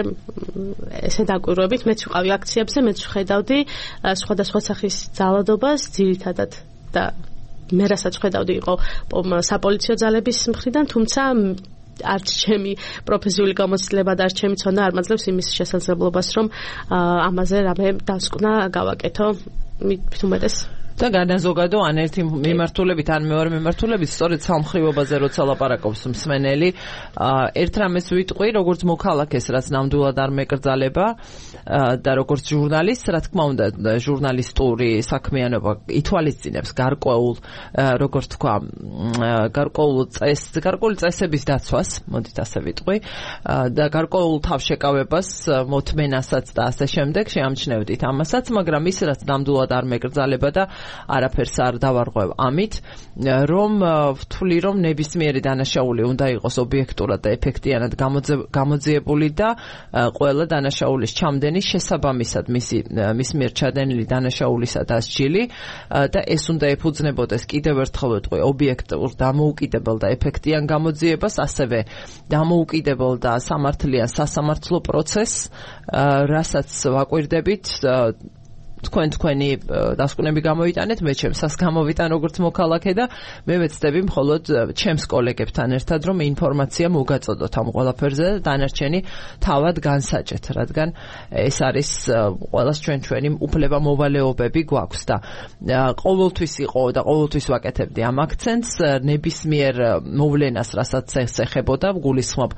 ესე დაკვირვებით. მეც ვიყავი აქციებზე, მეც ვხედავდი სხვადასხვა სახის ძალადობას ძირითადად და მე რასაც ხედავდი იყო საპოლიციო ძალების მხრიდან, თუმცა არც ჩემი პროფესიული გამოცდილება და არც ჩემი ცოდნა არ მაძლევს იმის შესაძლებლობას, რომ ამაზე რამე დასკვნა გავაკეთო. მით უმეტეს და განაზოგადო ან ერთი მიმართულებით ან მეორე მიმართულებით სწორედ სამხრივობაზე როცა ლაპარაკობს მსმენელი, ერთ რამეს ვიტყვი, როგორც მოქალაქეს, რაც ნამდვილად არ მეკრძალება და როგორც ჟურნალისტ, რა თქმა უნდა, ჟურნალისტური საქმიანობა ითვალისწინებს გარკვეულ, როგორც თქვა, გარკვეულ წეს, გარკვეული წესების დაცვას, მოდით ასე ვიტყვი, და გარკვეულ თავშეკავებას, მოთმენასაც და ასე შემდეგ შეამჩნევდით ამასაც, მაგრამ ის რაც ნამდვილად არ მეკრძალება და არაფერს არ დავარღვევ ამით, რომ ვთვლი, რომ ნებისმიერი დანაშაული უნდა იყოს ობიექტურად და ეფექტიანად გამოძიებული და ყველა დანაშაულის ჩამდენი შესაბამისად მისი მის მიერ ჩადენილი დანაშაულისა დასჯილი და ეს უნდა ეფუძნებოდეს კიდევ ერთხელ ვიტყვი ობიექტურ, დამოუკიდებელ და ეფექტიან გამოძიებას, ასევე დამოუკიდებელ და სამართლიან სასამართლო პროცესს, რასაც ვაკვირდებით თქვენ თქვენი დასკვნები გამოიტანეთ, მე ჩემსას გამოვიტან როგორც მოქალაქე და მე ვეცდები მხოლოდ ჩემს კოლეგებთან ერთად რომ ინფორმაცია მოგაწოდოთ ამ ყველაფერზე და დანარჩენი თავად განსაჭეთ, რადგან ეს არის ყველას ჩვენ ჩვენი უფლება მოვალეობები გვაქვს და ყოველთვის იყო და ყოველთვის ვაკეთებდი ამ აქცენტს ნებისმიერ მოვლენას, რასაც ეს ეხებოდა, გულისხმობ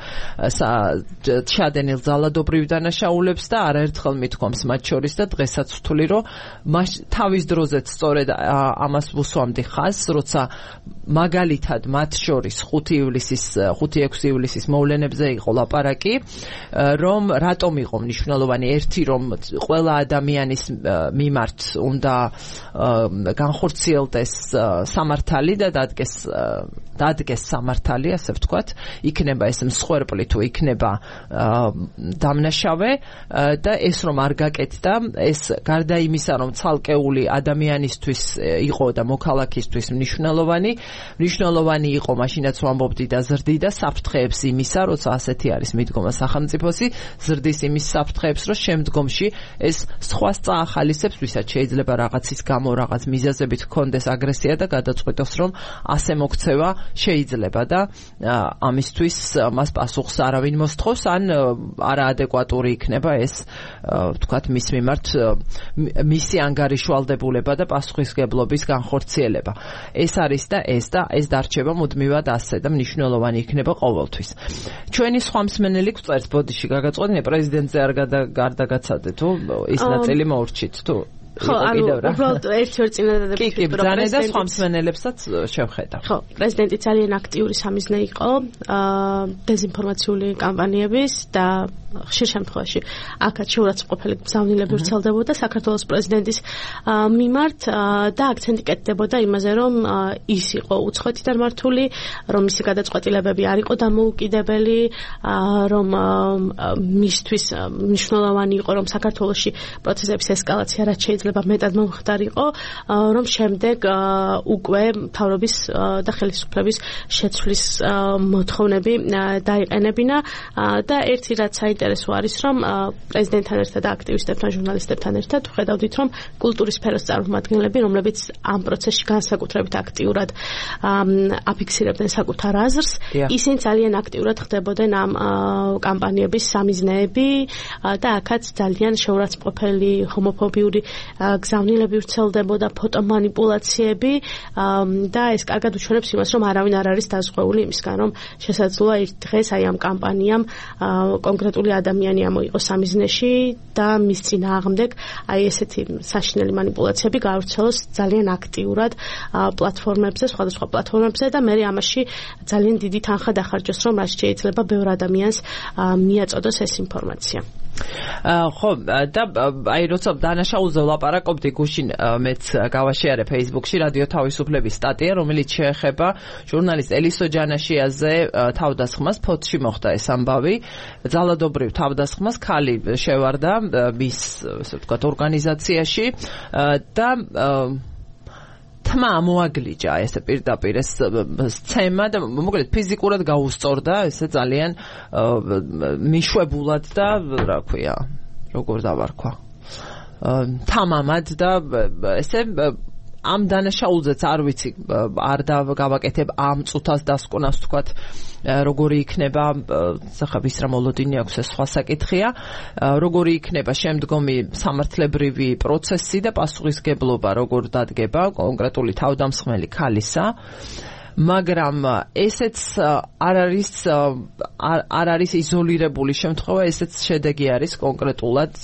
ჩადენილ ძალადობრივ დანაშაულებს და არაერთხელ მithkoms მათ შორის და დღესაც ვთვლი მას თავის დროზეც სწორედ ამას ვუსვამდი ხაზს, როცა მაგალითად მათ შორის ხუთი ივლისის, ხუთი ექვსი ივლისის მოვლენებზე იყო ლაპარაკი, რომ რატომ იყო მნიშვნელოვანი ერთი, რომ ყველა ადამიანის მიმართ უნდა განხორციელდეს სამართალი და დადგეს დადგეს სამართალი, ასე ვთქვათ, იქნება ეს მსხვერპლი თუ იქნება დამნაშავე და ეს რომ არ გაკეთდა, ეს გარდა იმისა, რომ ცალკეული ადამიანისთვის იყო და მოქალაქისთვის მნიშვნელოვანი, მნიშვნელოვანი იყო, მაშინაც ვამბობდი და ზრდიდა საფრთხეებს იმისა, როცა ასეთი არის მიდგომა სახელმწიფოსი, ზრდის იმის საფრთხეებს, რომ შემდგომში ეს სხვას წაახალისებს, ვისაც შეიძლება რაღაცის გამო რაღაც მიზეზებით ჰქონდეს აგრესია და გადაწყვიტოს, რომ ასე მოქცევა შეიძლება და ამისთვის მას პასუხს არავინ მოსთხოვს, ან არაადეკვატური იქნება ეს, ვთქვათ, მის მიმართ მისი ანგარიშვალდებულება და პასუხისმგებლობის განხორციელება. ეს არის და ეს და ეს დარჩება მუდმივად ასე და მნიშვნელოვანი იქნება ყოველთვის. ჩვენი სხვა მსმენელი გვწერს, ბოდიში გაგაწყვეტინე, პრეზიდენტზე არ გადაგაცადე თუ ის ნაწილი მოურჩით თუ ხო, ანუ უბრალოდ ერთ-ერთ წინადადებით კი, კი, ბრძანა და სხვა მსმენელებსაც შევხედავ. ხო, პრეზიდენტი ძალიან აქტიური სამიზნე იყო დეზინფორმაციული კამპანიების და ხშირ შემთხვევაში აქაც შეურაცხმყოფელი გზავნილები ვრცელდებოდა საქართველოს პრეზიდენტის მიმართ და აქცენტი კეთდებოდა იმაზე, რომ ის იყო უცხოეთიდან მართული, რომ მისი გადაწყვეტილებები არ იყო დამოუკიდებელი, რომ მისთვის მნიშვნელოვანი იყო, რომ საქართველოში პროცესების ესკალაცია რაც შეიძლება მეტად მომხდარიყო, რომ შემდეგ უკვე მთავრობის და ხელისუფლების შეცვლის მოთხოვნები დაიყენებინა და ერთი რაც საინტერესო არის, რომ პრეზიდენტთან ერთად და აქტივისტებთან, ჟურნალისტებთან ერთად ვხედავდით, რომ კულტურის სფეროს წარმომადგენლები, რომლებიც ამ პროცესში განსაკუთრებით აქტიურად აფიქსირებდნენ საკუთარ აზრს, ისინი ძალიან აქტიურად ხდებოდნენ ამ კამპანიების სამიზნეები და აქაც ძალიან შეურაცხმყოფელი ჰომოფობიური გზავნილები ვრცელდებოდა, ფოტომანიპულაციები და ეს კარგად უჩვენებს იმას, რომ არავინ არ არის დაზღვეული იმისგან, რომ შესაძლოა ერთ დღეს აი ამ კამპანიამ კონკრეტული ადამიანი ამოიღო სამიზნეში და მის წინააღმდეგ აი ესეთი საშინელი მანიპულაციები გაავრცელოს ძალიან აქტიურად პლატფორმებზე, სხვადასხვა პლატფორმებზე და მე ამაში ძალიან დიდი თანხა დახარჯოს, რომ რაც შეიძლება ბევრ ადამიანს მიაწოდოს ეს ინფორმაცია. ხო და აი როცა დანაშაულზე ვლაპარაკობდი გუშინ მეც გავაშერე Facebook-ში რადიო თავისუფლების სტატია, რომელიც შეეხება ჟურნალისტ ელისო ჯანაშიაზე თავდასხმას. ფოთში მოხდა ეს ამბავი. ძალადობრივ თავდასხმას ქალი შევარდა მის, ასე ვთქვათ, ორგანიზაციაში და თმა მოაგლიჯა ესე პირდაპირ ეს სცემა და მოკლედ ფიზიკურად გაუსწორდა, ესე ძალიან მიშვებულად და რა ქვია, როგორ დავარქვა. თამამად და ესე ამ დანაშაულზეც არ ვიცი, არ გავაკეთებ ამ წუთას დასკვნას ვთქვათ, როგორი იქნება, სახა ვის რა მოლოდინი აქვს, ეს სხვა საკითხია, როგორი იქნება შემდგომი სამართლებრივი პროცესი და პასუხისგებლობა როგორ დადგება კონკრეტული თავდამსხმელი ქალისა. მაგრამ ესეც არ არის არ არის იზოლირებული შემთხვევა, ესეც შედეგი არის კონკრეტულად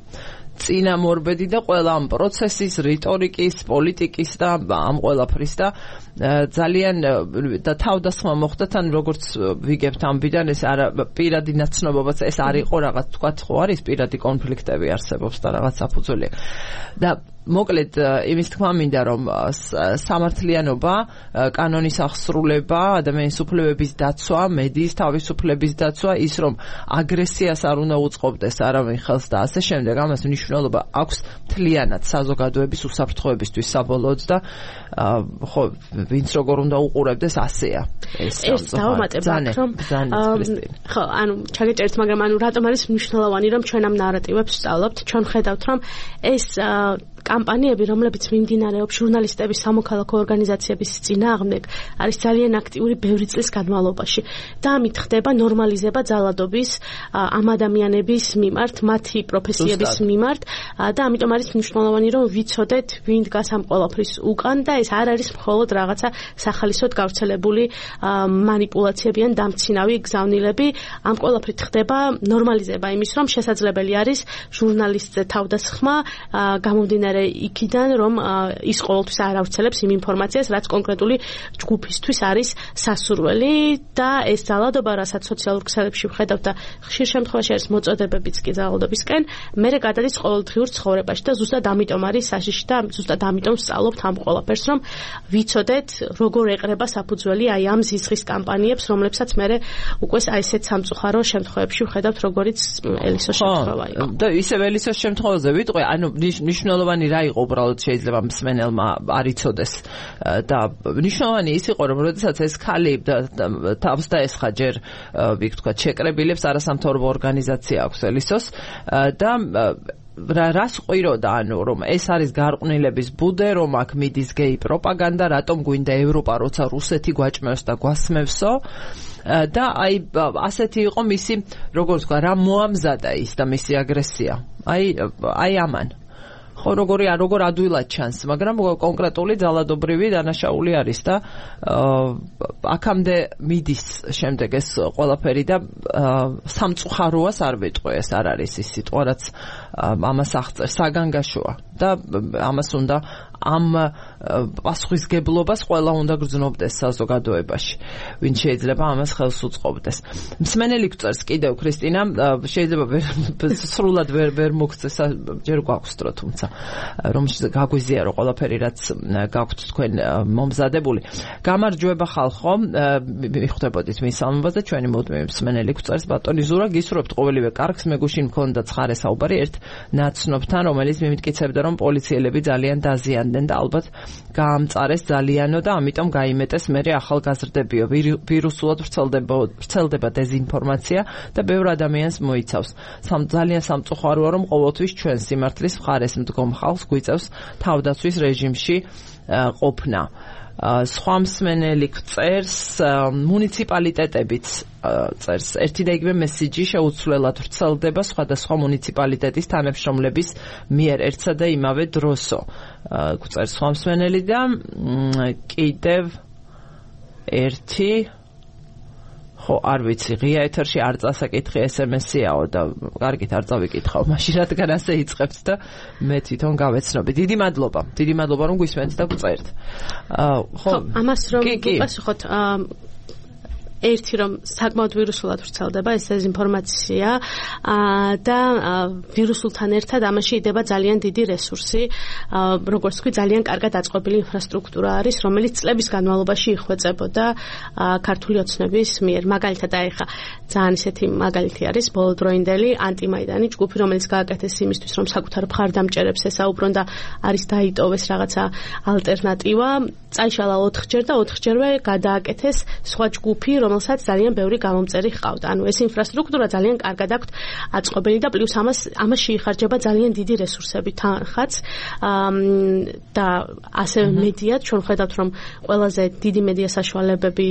წინამორბედი და ყველა ამ პროცესის, რიტორიკის, პოლიტიკის და ამ ყველაფრის და ძალიან და თავდასხმა მოხდა თან როგორც ვიგებთ ამბიდან ეს არა პირადი ნაცნობობაც ეს არ იყო რაღაც თქვათ ხო არის პირადი კონფლიქტები არსებობს და რაღაც საფუძველი და მოკლედ იმის თქმა მინდა რომ სამართლიანობა, კანონის აღსრულება, ადამიანის უფლებების დაცვა, მედიის თავისუფლების დაცვა, ის რომ აგრესიას არ უნდა უწყობდეს არავინ ხელს და ასე შემდეგ, ამას მნიშვნელობა აქვს მთლიანად საზოგადოების უსაფრთხოებისთვის საბოლოოდ და ხო ვინც როგორ უნდა უყურებდეს ასეა ეს დავამატებ რომ ხო ანუ ჩაგეჭერთ მაგრამ ანუ რატომ არის მნიშვნელოვანი რომ ჩვენ ამ ნარატივებს ვსწავლობთ ჩვენ ხედავთ რომ ეს კამპანიები, რომლებიც მიმდინარეობს ჟურნალისტების სამოქალაქო ორგანიზაციების წინააღმდეგ, არის ძალიან აქტიური ბევრი წლის განმავლობაში და ამით ხდება ნორმალიზება ძალადობის ამ ადამიანების მიმართ, მათი პროფესიების მიმართ და ამიტომ არის მნიშვნელოვანი რომ ვიცოდეთ ვინ დგას ამ ყველაფრის უკან და ეს არ არის მხოლოდ რაღაცა სახალისოდ გავრცელებული მანიპულაციები ან დამცინავი გზავნილები, ამ ყველაფრით ხდება ნორმალიზება იმის რომ შესაძლებელი არის ჟურნალისტზე თავდასხმა გამომდინარე იქიდან რომ ის ყოველთვის არ ავრცელებს იმ ინფორმაციას, რაც კონკრეტული ჯგუფისთვის არის სასურველი და ეს ძალადობა, რასაც სოციალურ ქსელებში ვხედავთ და ხშირ შემთხვევაში არის მოწოდებებიც კი ძალადობისკენ, მერე გადადის ყოველდღიურ ცხოვრებაში და ზუსტად ამიტომ არის საშიში და ზუსტად ამიტომ ვსწავლობთ ამ ყველაფერს, რომ ვიცოდეთ როგორ ეყრება საფუძველი აი ამ ზიზღის კამპანიებს, რომლებსაც მერე უკვე აი ესეთ სამწუხარო შემთხვევებში ვხედავთ, როგორიც ელისოს შემთხვევა იყო. და ისევ ელისოს შემთხვევაზე ვიტყვი, ანუ მნიშვნელოვანი რა იყო უბრალოდ შეიძლება მსმენელმა არ იცოდეს და მნიშვნელოვანი ის იყო რომ როდესაც ეს ქალი თავს დაესხა ჯერ ვიქ თქვა შეკრებილებს არასამთავრობო ორგანიზაცია აქვს ელისოს და რას ყვიროდა ანუ რომ ეს არის გარყვნილების ბუდე რომ აქ მიდის გეი პროპაგანდა რატომ გვინდა ევროპა როცა რუსეთი გვაჭმევს და გვასმევსო და აი ასეთი იყო მისი როგორც თქვა რა მოამზადა ის და მისი აგრესია აი აი ამან ხო როგორი როგორ ადვილად ჩანს, მაგრამ კონკრეტული ძალადობრივი დანაშაული არის და აქამდე მიდის შემდეგ ეს ყველაფერი და სამწუხაროას არ ვიტყვი, ეს არ არის ის სიტყვა, რაც ამას აღწერს, საგანგაშოა და ამას უნდა ამ პასუხისგებლობას ყველა უნდა გრძნობდეს საზოგადოებაში, ვინ შეიძლება ამას ხელს უწყობდეს. მსმენელი გვწერს კიდევ ქრისტინა, შეიძლება სრულად ვერ ვერ მოგწეს, ჯერ გვაქვს დრო თუმცა რომ გაგვიზიარო ყველაფერი რაც გაქვთ თქვენ მომზადებული. გამარჯვება ხალხო, მიხვდებოდით მის ამბავს და ჩვენი მოდმე მსმენელი გვწერს ბატონი ზურა, გისურვებთ ყოველივე კარგს, მე გუშინ მქონდა ცხარე საუბარი ერთ ნაცნობთან, რომელიც მიმიტკიცებდა რომ პოლიციელები ძალიან დაზიანდნენ და ალბათ გაამწარეს ძალიანო და ამიტომ გაიმეტეს მერე ახალგაზრდებიო ვირუსულად ვრცელდება ვრცელდება დეზინფორმაცია და ბევრ ადამიანს მოიცავს. ძალიან სამწუხაროა რომ ყოველთვის ჩვენ სიმართლის მხარეს მდგომ ხალხს გვიწევს თავდაცვის რეჟიმში ყოფნა. სხვა მსმენელი წერს მუნიციპალიტეტებიც წერს ერთი და იგივე მესიჯი შეუცვლელად ვრცელდება სხვადასხვა მუნიციპალიტეტის თანამშრომლების მიერ ერთსა და იმავე დროსო. წერს სხვა მსმენელი და კიდევ ერთი ხო არ ვიცი ღია ეთერში არ წასაკითხი ეს ემ ეს-იაო და კარგით არ წავიკითხავ მაშინ რადგან ასე იწყებთ და მე თვითონ გავეცნობი. დიდი მადლობა. დიდი მადლობა რომ გვისმენთ და გწერთ. ხო ამას რომ უპასუხოთ ერთი რომ საკმაოდ ვირუსულად ვრცელდება ეს დეზინფორმაცია და ვირუსულთან ერთად ამაში იდება ძალიან დიდი რესურსი, როგორც თქვი, ძალიან კარგად აწყობილი ინფრასტრუქტურა არის, რომელიც წლების განმავლობაში იხვეწებოდა ქართული ოცნების მიერ. მაგალითად, აი ხა ძალიან ისეთი მაგალითი არის ბოლოდროინდელი ანტიმაიდანი ჯგუფი, რომელიც გააკეთეს იმისთვის, რომ საკუთარ მხარდამჭერებს ესაუბრონ და არის დაიტოვეს რაღაცა ალტერნატივა. წაიშალა ოთხჯერ და ოთხჯერვე გადააკეთეს სხვა ჯგუფი, რომელსაც ძალიან ბევრი გამომწერი ჰყავდა. ანუ ეს ინფრასტრუქტურა ძალიან კარგად აქვთ აწყობილი და პლუს ამას ამაში იხარჯება ძალიან დიდი რესურსები თანხაც და ასევე მედია, ჩვენ ხედავთ რომ ყველაზე დიდი მედია საშუალებები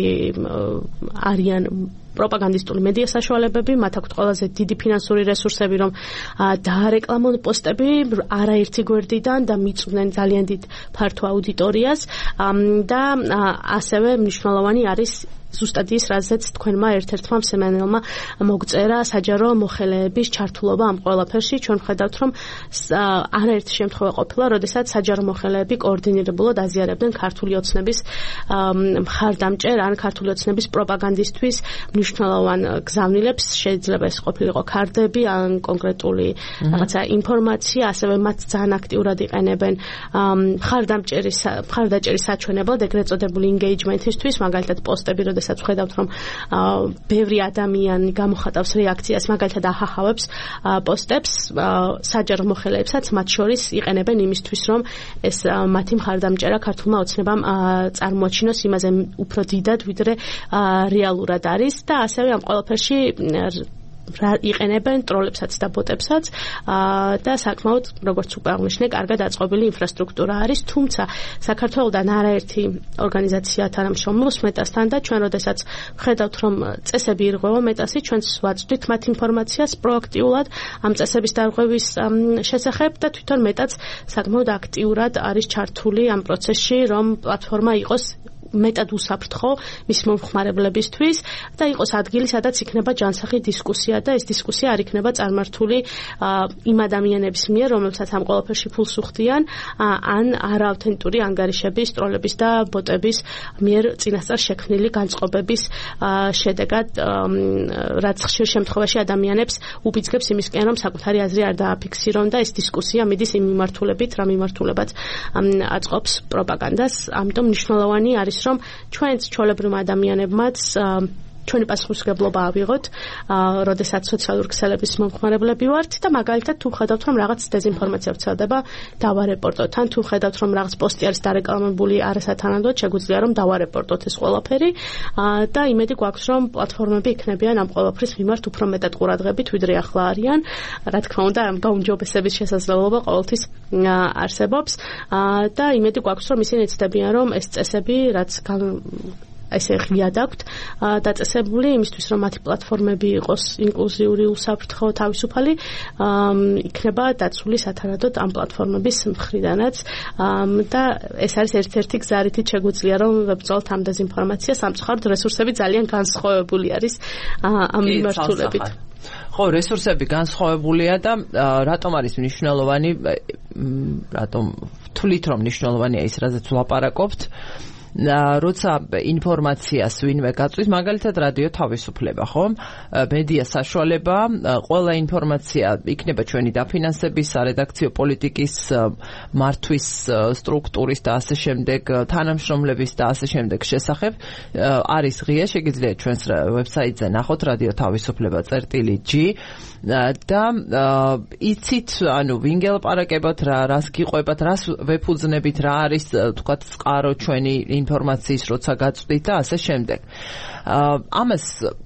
არიან პროპაგანდისტული მედია საშუალებები, მათ აქვთ ყველაზე დიდი ფინანსური რესურსები, რომ დაარეკლამონ პოსტები არაერთი გვერდიდან და მიწვდნენ ძალიან დიდ ფართო აუდიტორიას და ასევე მნიშვნელოვანი არის ზუსტად ის, რაზეც თქვენმა ერთ-ერთმა მსმენელმა მოგწერა საჯარო მოხელეების ჩართულობა ამ ყველაფერში. ჩვენ ვხედავთ, რომ არაერთი შემთხვევა ყოფილა, როდესაც საჯარო მოხელეები კოორდინირებულად აზიარებდნენ ქართული ოცნების მხარდამჭერ ან ქართული ოცნების პროპაგანდისტვის მნიშვნელოვან გზავნილებს. შეიძლება ეს ყოფილიყო ქარდები ან კონკრეტული რაღაცა ინფორმაცია, ასევე მათ ძალიან აქტიურად იყენებენ მხარდამჭერის მხარდაჭერის საჩვენებლად, ეგრეთ წოდებული engagement-ისთვის, მაგალითად პოსტები, როდესაც ვხედავთ, რომ ბევრი ადამიანი გამოხატავს რეაქციას, მაგალითად ახახავებს პოსტებს, საჯარო მოხელეებსაც მათ შორის იყენებენ იმისთვის, რომ ეს მათი მხარდამჭერა ქართულმა ოცნებამ წარმოაჩინოს იმაზე უფრო დიდად, ვიდრე რეალურად არის და ასევე ამ ყველაფერში იყენებენ ტროლებსაც და ბოტებსაც და საკმაოდ, როგორც უკვე აღნიშნე, კარგად აწყობილი ინფრასტრუქტურა არის, თუმცა საქართველოდან არაერთი ორგანიზაცია თანამშრომლობს მეტასთან და ჩვენ როდესაც ვხედავთ, რომ წესები ირღვევა მეტასი, ჩვენც ვაწვდით მათ ინფორმაციას პროაქტიულად ამ წესების დარღვევის შესახებ და თვითონ მეტაც საკმაოდ აქტიურად არის ჩართული ამ პროცესში, რომ პლატფორმა იყოს მეტად უსაფრთხო მის მომხმარებლებისთვის და იყოს ადგილი, სადაც იქნება ჯანსაღი დისკუსია და ეს დისკუსია არ იქნება წარმართული იმ ადამიანების მიერ, რომლებსაც ამ ყველაფერში ფულს უხდიან, ან არაავთენტური ანგარიშების, ტროლების და ბოტების მიერ წინასწარ შექმნილი განწყობების შედეგად, რაც ხშირ შემთხვევაში ადამიანებს უბიძგებს იმისკენ, რომ საკუთარი აზრი არ დააფიქსირონ და ეს დისკუსია მიდის იმ მიმართულებით, რა მიმართულებაც აწყობს პროპაგანდას. ამიტომ მნიშვნელოვანი არის რომ ჩვენც ჩვეულებრივ ადამიანებმაც ჩვენი პასუხისმგებლობა ავიღოთ, როდესაც სოციალურ ქსელების მომხმარებლები ვართ და მაგალითად თუ ხედავთ, რომ რაღაც დეზინფორმაცია ვრცელდება, დავარეპორტოთ, ან თუ ხედავთ, რომ რაღაც პოსტი არის დარეკლამებული არასათანადოდ, შეგვიძლია რომ დავარეპორტოთ ეს ყველაფერი და იმედი გვაქვს, რომ პლატფორმები იქნებიან ამ ყველაფრის მიმართ უფრო მეტად ყურადღებით, ვიდრე ახლა არიან. რა თქმა უნდა, ამ გაუმჯობესების შესაძლებლობა ყოველთვის არსებობს და იმედი გვაქვს, რომ ისინი ეცდებიან, რომ ეს წესები, რაც ესე ღიად აქვთ დაწესებული იმისთვის, რომ მათი პლატფორმები იყოს ინკლუზიური, უსაფრთხო, თავისუფალი, იქნება დაცული სათანადოდ ამ პლატფორმების მხრიდანაც და ეს არის ერთ-ერთი გზა, რითიც შეგვიძლია რომ ვებრძოლოთ ამ დეზინფორმაციას, სამწუხაროდ რესურსები ძალიან განსხვავებული არის ამ მიმართულებით. ხო, რესურსები განსხვავებულია და რატომ არის მნიშვნელოვანი, რატომ ვთვლით, რომ მნიშვნელოვანია ის, რაზეც ვლაპარაკობთ, როცა ინფორმაციას ვინმე გაწვის, მაგალითად რადიო თავისუფლება, ხო? მედია საშუალება, ყველა ინფორმაცია იქნება ჩვენი დაფინანსების, სარედაქციო პოლიტიკის, მართვის სტრუქტურის და ასე შემდეგ, თანამშრომლების და ასე შემდეგ შესახებ არის ღია, შეგიძლიათ ჩვენს ვებსაიტზე ნახოთ რადიო თავისუფლება წერტილი ჯი და იცით, ანუ ვინ გელაპარაკებათ, რა რას გიყვებათ, რას ვეფუძნებით, რა არის თქვათ წყარო ჩვენი ინფორმაციის, როცა გაწვდით და ასე შემდეგ. ამას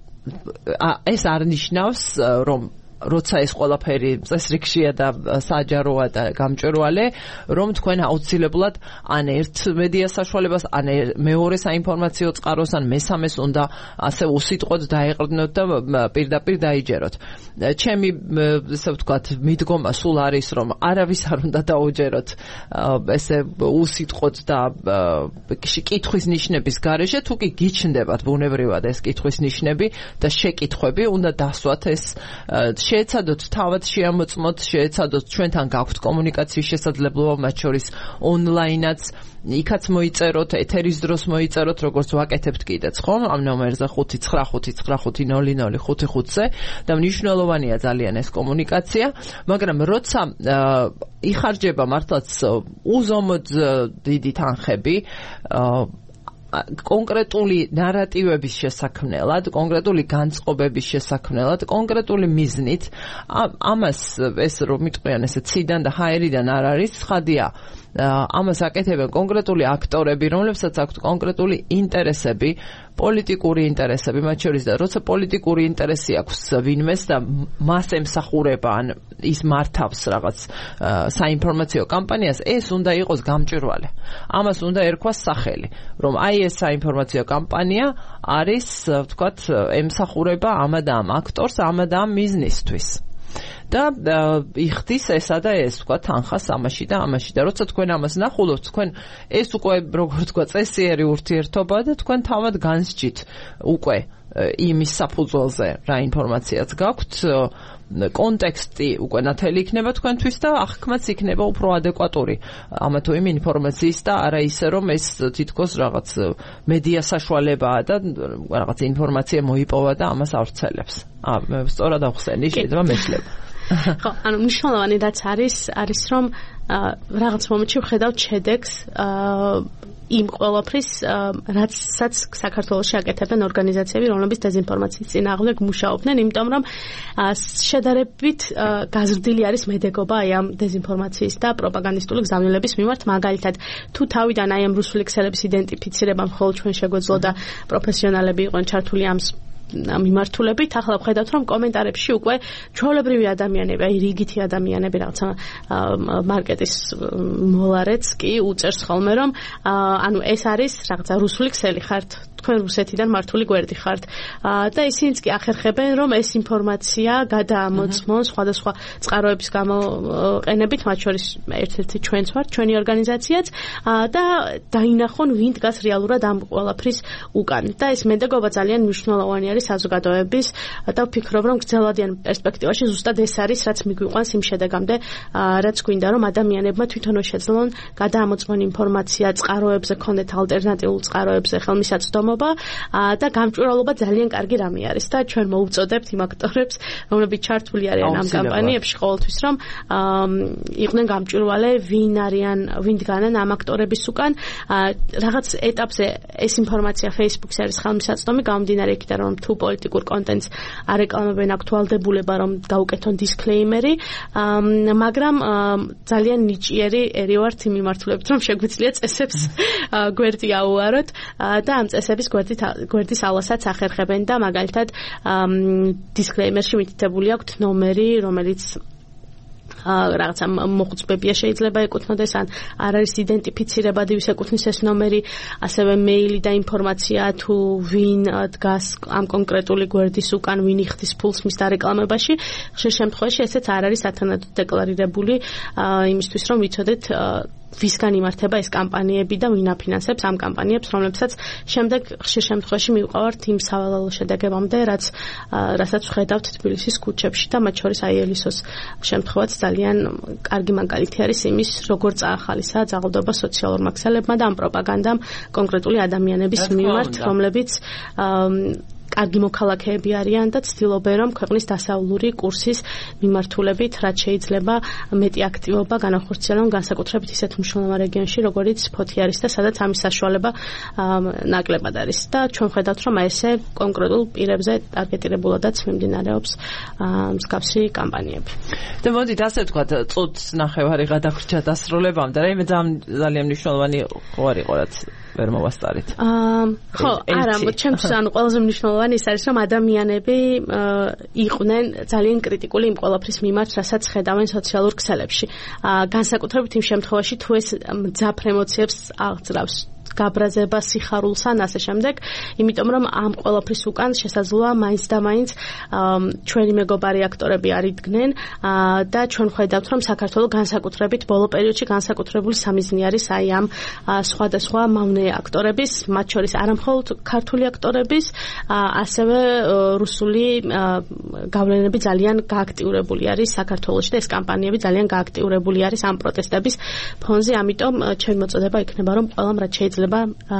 ეს არ ნიშნავს, რომ როცა ეს ყველაფერი წესრიგშია და საჯაროა და გამჭვირვალე, რომ თქვენ აუცილებლად ან ერთ მედია საშუალებას, ან მეორე საინფორმაციო წყაროს, ან მესამეს უნდა ასე უსიტყვოდ დაეყრდნოთ და პირდაპირ დაიჯეროთ. ჩემი ესე ვთქვათ, მიდგომა სულ არის, რომ არავის არ უნდა დაუჯეროთ ესე უსიტყვოდ და კითხვის ნიშნების გარეშე, თუ კი გიჩნდებათ ბუნებრივად ეს კითხვის ნიშნები და შეკითხვები, უნდა დასვათ ეს შეეცადოთ თავად შეამოწმოთ, შეეცადოთ ჩვენთან გაქვთ კომუნიკაციის შესაძლებლობა, მათ შორის ონლაინაც, იქაც მოიწეროთ, ეთერის დროს მოიწეროთ, როგორც ვაკეთებთ კიდეც, ხო? ამ ნომერზე ხუთი ცხრა ხუთი ცხრა ხუთი ნოლი ნოლი ხუთი ხუთზე და მნიშვნელოვანია ძალიან ეს კომუნიკაცია, მაგრამ როცა იხარჯება მართლაც უზომოდ დიდი თანხები, კონკრეტული ნარატივების შესაქმნელად, კონკრეტული განწყობების შესაქმნელად, კონკრეტული მიზნით, ამას ეს რომ მიტყვიან ესე ციდან და ჰაერიდან არ არის, ცხადია. ამას აკეთებენ კონკრეტული აქტორები, რომლებსაც აქვთ კონკრეტული ინტერესები, პოლიტიკური ინტერესები, მათ შორის და როცა პოლიტიკური ინტერესი აქვს ვინმეს და მას ემსახურება ან ის მართავს რაღაც საინფორმაციო კამპანიას, ეს უნდა იყოს გამჭვირვალე. ამას უნდა ერქვას სახელი, რომ აი ეს საინფორმაციო კამპანია არის, ვთქვათ, ემსახურება ამა და ამ აქტორს, ამა და ამ მიზნისთვის. და იხდის ესა და ეს თქვა თანხას ამაში და ამაში და როცა თქვენ ამას ნახულობთ, თქვენ ეს უკვე როგორ თქვა წესიერი ურთიერთობა და თქვენ თავად განსჯით უკვე იმის საფუძველზე რა ინფორმაციაც გაქვთ, კონტექსტი უკვე ნათელი იქნება თქვენთვის და აღქმაც იქნება უფრო ადეკვატური ამა თუ იმ ინფორმაციის და არა ისე რომ ეს თითქოს რაღაც მედია საშუალებაა და რაღაც ინფორმაცია მოიპოვა და ამას ავრცელებს. აა მე სწორად ახსენი, შეიძლება მეშლება. ხო, ანუ მნიშვნელოვანი რაც არის, არის რომ რაღაც მომენტში ვხედავთ შედეგს იმ ყველაფრის, რაცაც საქართველოში აკეთებენ ორგანიზაციები, რომლებიც დეზინფორმაციის წინააღმდეგ მუშაობდნენ, იმიტომ რომ შედარებით გაზრდილი არის მედეგობა აი ამ დეზინფორმაციის და პროპაგანდისტული გზავნილების მიმართ, მაგალითად, თუ თავიდან აი ამ რუსული ქსელების იდენტიფიცირება მხოლოდ ჩვენ შეგვეძლო და პროფესიონალები იყვნენ ჩართული ამ მიმართულებით, ახლა ვხედავთ რომ კომენტარებში უკვე ჩვეულებრივი ადამიანები, აი რიგითი ადამიანები, რაღაცა მარკეტის მოლარეც კი უწერს ხოლმე რომ ანუ ეს არის რაღაცა რუსული ქსელი ხართ, თქვენ რუსეთიდან მართული გვერდი ხართ და ისინიც კი ახერხებენ რომ ეს ინფორმაცია გადაამოწმონ სხვადასხვა წყაროების გამოყენებით, მათ შორის ერთ-ერთი ჩვენც ვართ, ჩვენი ორგანიზაციაც და დაინახონ ვინ დგას რეალურად ამ ყველაფრის უკან და ეს მედეგობა ძალიან მნიშვნელოვანი არის საზოგადოების და ვფიქრობ რომ გრძელვადიან პერსპექტივაში ზუსტად ეს არის რაც მიგვიყვანს იმ შედეგამდე რაც გვინდა რომ ადამიანებმა თვითონვე შეძლონ გადაამოწმონ ინფორმაცია წყაროებზე, ქონდეთ ალტერნატიულ წყაროებზე ხელმისაწვდომობა და გამჭვირვალობა ძალიან კარგი რამე არის და ჩვენ მოუწოდებთ იმ აქტორებს რომლებიც ჩართული არიან ამ კამპანიებში ყოველთვის რომ იყვნენ გამჭვირვალე ვინ არიან, ვინ დგანან ამ აქტორების უკან რაღაც ეტაპზე ეს ინფორმაცია Facebook-ზე არის ხელმისაწვდომი გამომდინარე იქიდან რომ თუ პოლიტიკურ კონტენტს არეკლამებენ აქტუალდებულება რომ გაუკეთონ დისკლეიმერი, მაგრამ ძალიან ნიჭიერი ერი ვართ იმ მიმართულებით რომ შეგვიძლია წესებს გვერდი აუაროთ და ამ წესების გვერდით გვერდის ალასაც ახერხებენ და მაგალითად დისკლეიმერში მითითებული აქვთ ნომერი, რომელიც რაღაცა მოხუცებებია შეიძლება ეკუთვნოდეს ან არ არის იდენტიფიცირებადი ვის ეკუთვნის ეს ნომერი, ასევე მეილი და ინფორმაცია თუ ვინ დგას ამ კონკრეტული გვერდის უკან, ვინ იხდის ფულს მის დარეკლამებაში. ხშირ შემთხვევაში ესეც არ არის ათანადოდ დეკლარირებული იმისთვის რომ ვიცოდეთ ვისგან იმართება ეს კამპანიები და ვინ აფინანსებს ამ კამპანიებს, რომლებსაც შემდეგ ხშირ შემთხვევაში მივყავართ იმ სავალალო შედეგებამდე, რაც რასაც ვხედავთ თბილისის ქუჩებში და მათ შორის აი ელისოს შემთხვევაც ძალიან კარგი მაგალითი არის იმის, როგორ წაახალისა ძალადობა სოციალურ მაქსალებმა და ამ პროპაგანდამ კონკრეტული ადამიანების მიმართ, რომლებიც კარგი მოქალაქეები არიან და ცდილობენ რომ ქვეყნის დასავლური კურსის მიმართულებით რაც შეიძლება მეტი აქტივობა განახორციელონ განსაკუთრებით ისეთ მნიშვნელოვან რეგიონში როგორც ფოთი არის და სადაც ამის საშუალება ნაკლებად არის და ჩვენ ხედავთ რომ ესე კონკრეტულ პირებზე ტარგეტირებულადაც მიმდინარეობს მსგავსი კამპანიები. და მოდით ასე ვთქვათ, წუთს ნახევარი გადავრჩა დასრულებამდე, რა იმე ძალიან მნიშვნელოვანი ყوارი იყო რაც ვერ მოვასწარით. აა ხო, არა, ჩემთვის ანუ ყველაზე მნიშვნელოვანი ის არის რომ ადამიანები იყვნენ ძალიან კრიტიკული იმ ყველაფრის მიმართ, რასაც ხედავენ სოციალურ ქსელებში. აა განსაკუთრებით იმ შემთხვევაში თუ ეს მძაფრ ემოციებს აღწრავს. გაბრაზება, სიხარულს ან ასე შემდეგ, იმიტომ რომ ამ ყველაფრის უკან შესაძლოა მაინც და მაინც ჩვენი მეგობარი აქტორები არიდგნენ და ჩვენ ხედავთ რომ საქართველოს განსაკუთრებით ბოლო პერიოდში განსაკუთრებული სამიზნე არის აი ამ სხვადასხვა მავნე აქტორების, მათ შორის არამხოლოდ ქართული აქტორების, ასევე რუსული გავლენები ძალიან გააქტიურებული არის საქართველოში და ეს კამპანიები ძალიან გააქტიურებული არის ამ პროტესტების ფონზე, ამიტომ ჩემი მოწოდება იქნება რომ ყველამ რაც შეიძლება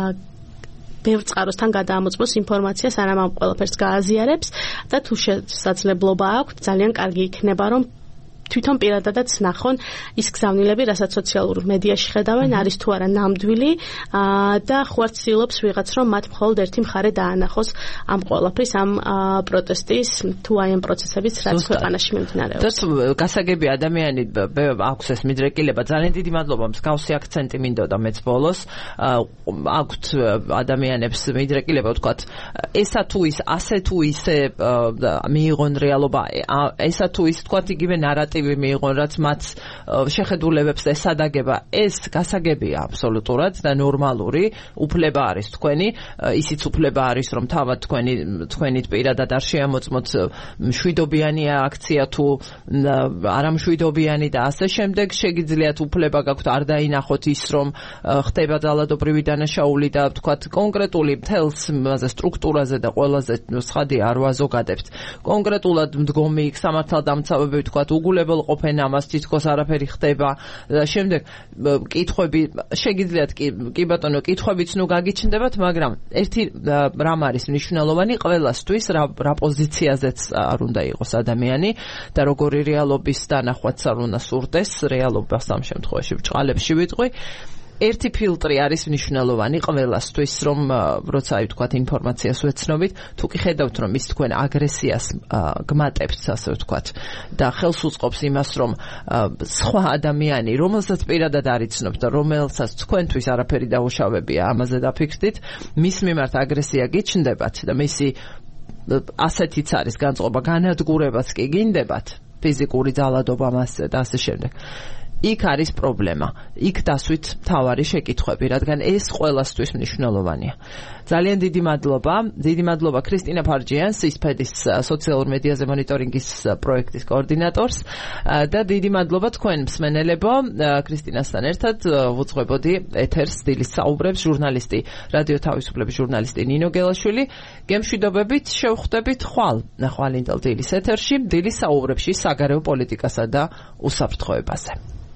ბევრ წყაროსთან გადაამოწმოს ინფორმაცია, სანამ ამ ყველაფერს გააზიარებს და თუ შესაძლებლობა აქვს, ძალიან კარგი იქნება რომ თვითონ პირადადაც ნახონ ის გზავნილები, რასაც სოციალურ მედიაში ხედავენ, არის თუ არა ნამდვილი და ხوار ცდილობს ვიღაც რომ მათ მხოლოდ ერთი მხარე დაანახოს ამ ყველაფრის, ამ პროტესტის თუ აი ამ პროცესების რაც ქვეყანაში მიმდინარეობს. და გასაგები ადამიანი აქვს ეს მიდრეკილება, ძალიან დიდი მადლობა, მსგავსი აქცენტი მინდოდა მეც ბოლოს. აქვთ ადამიანებს მიდრეკილება, ვთქვათ, ესა თუ ის, ასე თუ ისე მიიღონ რეალობა, ესა თუ ის, ვთქვათ, იგივე ნარატივი მიიღონ, რაც მათ შეხედულებებს ესადაგება, ეს გასაგებია აბსოლუტურად და ნორმალური, უფლება არის თქვენი, ისიც უფლება არის, რომ თავად თქვენი თქვენით პირადად არ შეამოწმოთ მშვიდობიანი აქცია თუ არამშვიდობიანი და ასე შემდეგ, შეგიძლიათ უფლება გაქვთ არ დაინახოთ ის, რომ ხდება ძალადობრივი დანაშაული და ვთქვათ კონკრეტული მთელს მასე სტრუქტურაზე და ყველაზე ცხადი არ ვაზოგადებთ. კონკრეტულად მდგომი იქ სამართალდამცავები ვთქვათ უგულებელ ყოფენ ამას, თითქოს არაფერი ხდება და შემდეგ კითხვები შეგიძლიათ კი ბატონო კითხვებიც ნუ გაგიჩნდებათ, მაგრამ ერთი რამ არის მნიშვნელოვანი ყველასთვის, რა რა პოზიციაზეც არ უნდა იყოს ადამიანი და როგორი რეალობის დანახვაც არ უნდა სურდეს, რეალობას ამ შემთხვევაში ბჭყალებში ვიტყვი. ერთი ფილტრი არის მნიშვნელოვანი ყველასთვის, რომ როცა აი ვთქვათ ინფორმაციას ვეცნობით, თუ კი ხედავთ რომ ის თქვენ აგრესიას გმატებთ, ასე ვთქვათ, და ხელს უწყობს იმას, რომ სხვა ადამიანი, რომელსაც პირადად არ იცნობთ და რომელსაც თქვენთვის არაფერი დაუშავებია, ამაზე დაფიქრდით, მის მიმართ აგრესია გიჩნდებათ და მისი ასეთიც არის განწყობა, განადგურებაც კი გინდებათ, ფიზიკური ძალადობა მასზე და ასე შემდეგ. იქ არის პრობლემა. იქ დასვით მთავარი შეკითხვები, რადგან ეს ყველასთვის მნიშვნელოვანია. ძალიან დიდი მადლობა, დიდი მადლობა ქრისტინა ფარჯიანს, ისფედის სოციალურ მედიაზე მონიტორინგის პროექტის კოორდინატორს და დიდი მადლობა თქვენ მსმენელებო, ქრისტინასთან ერთად ვუძღვებოდი ეთერს დილის საუბრებს ჟურნალისტი, რადიო თავისუფლების ჟურნალისტი ნინო გელაშვილი. გემშვიდობებით, შევხვდებით ხვალ, ხვალინდელ დილის ეთერში, დილის საუბრებში საგარეო პოლიტიკასა და უსაფრთხოებაზე.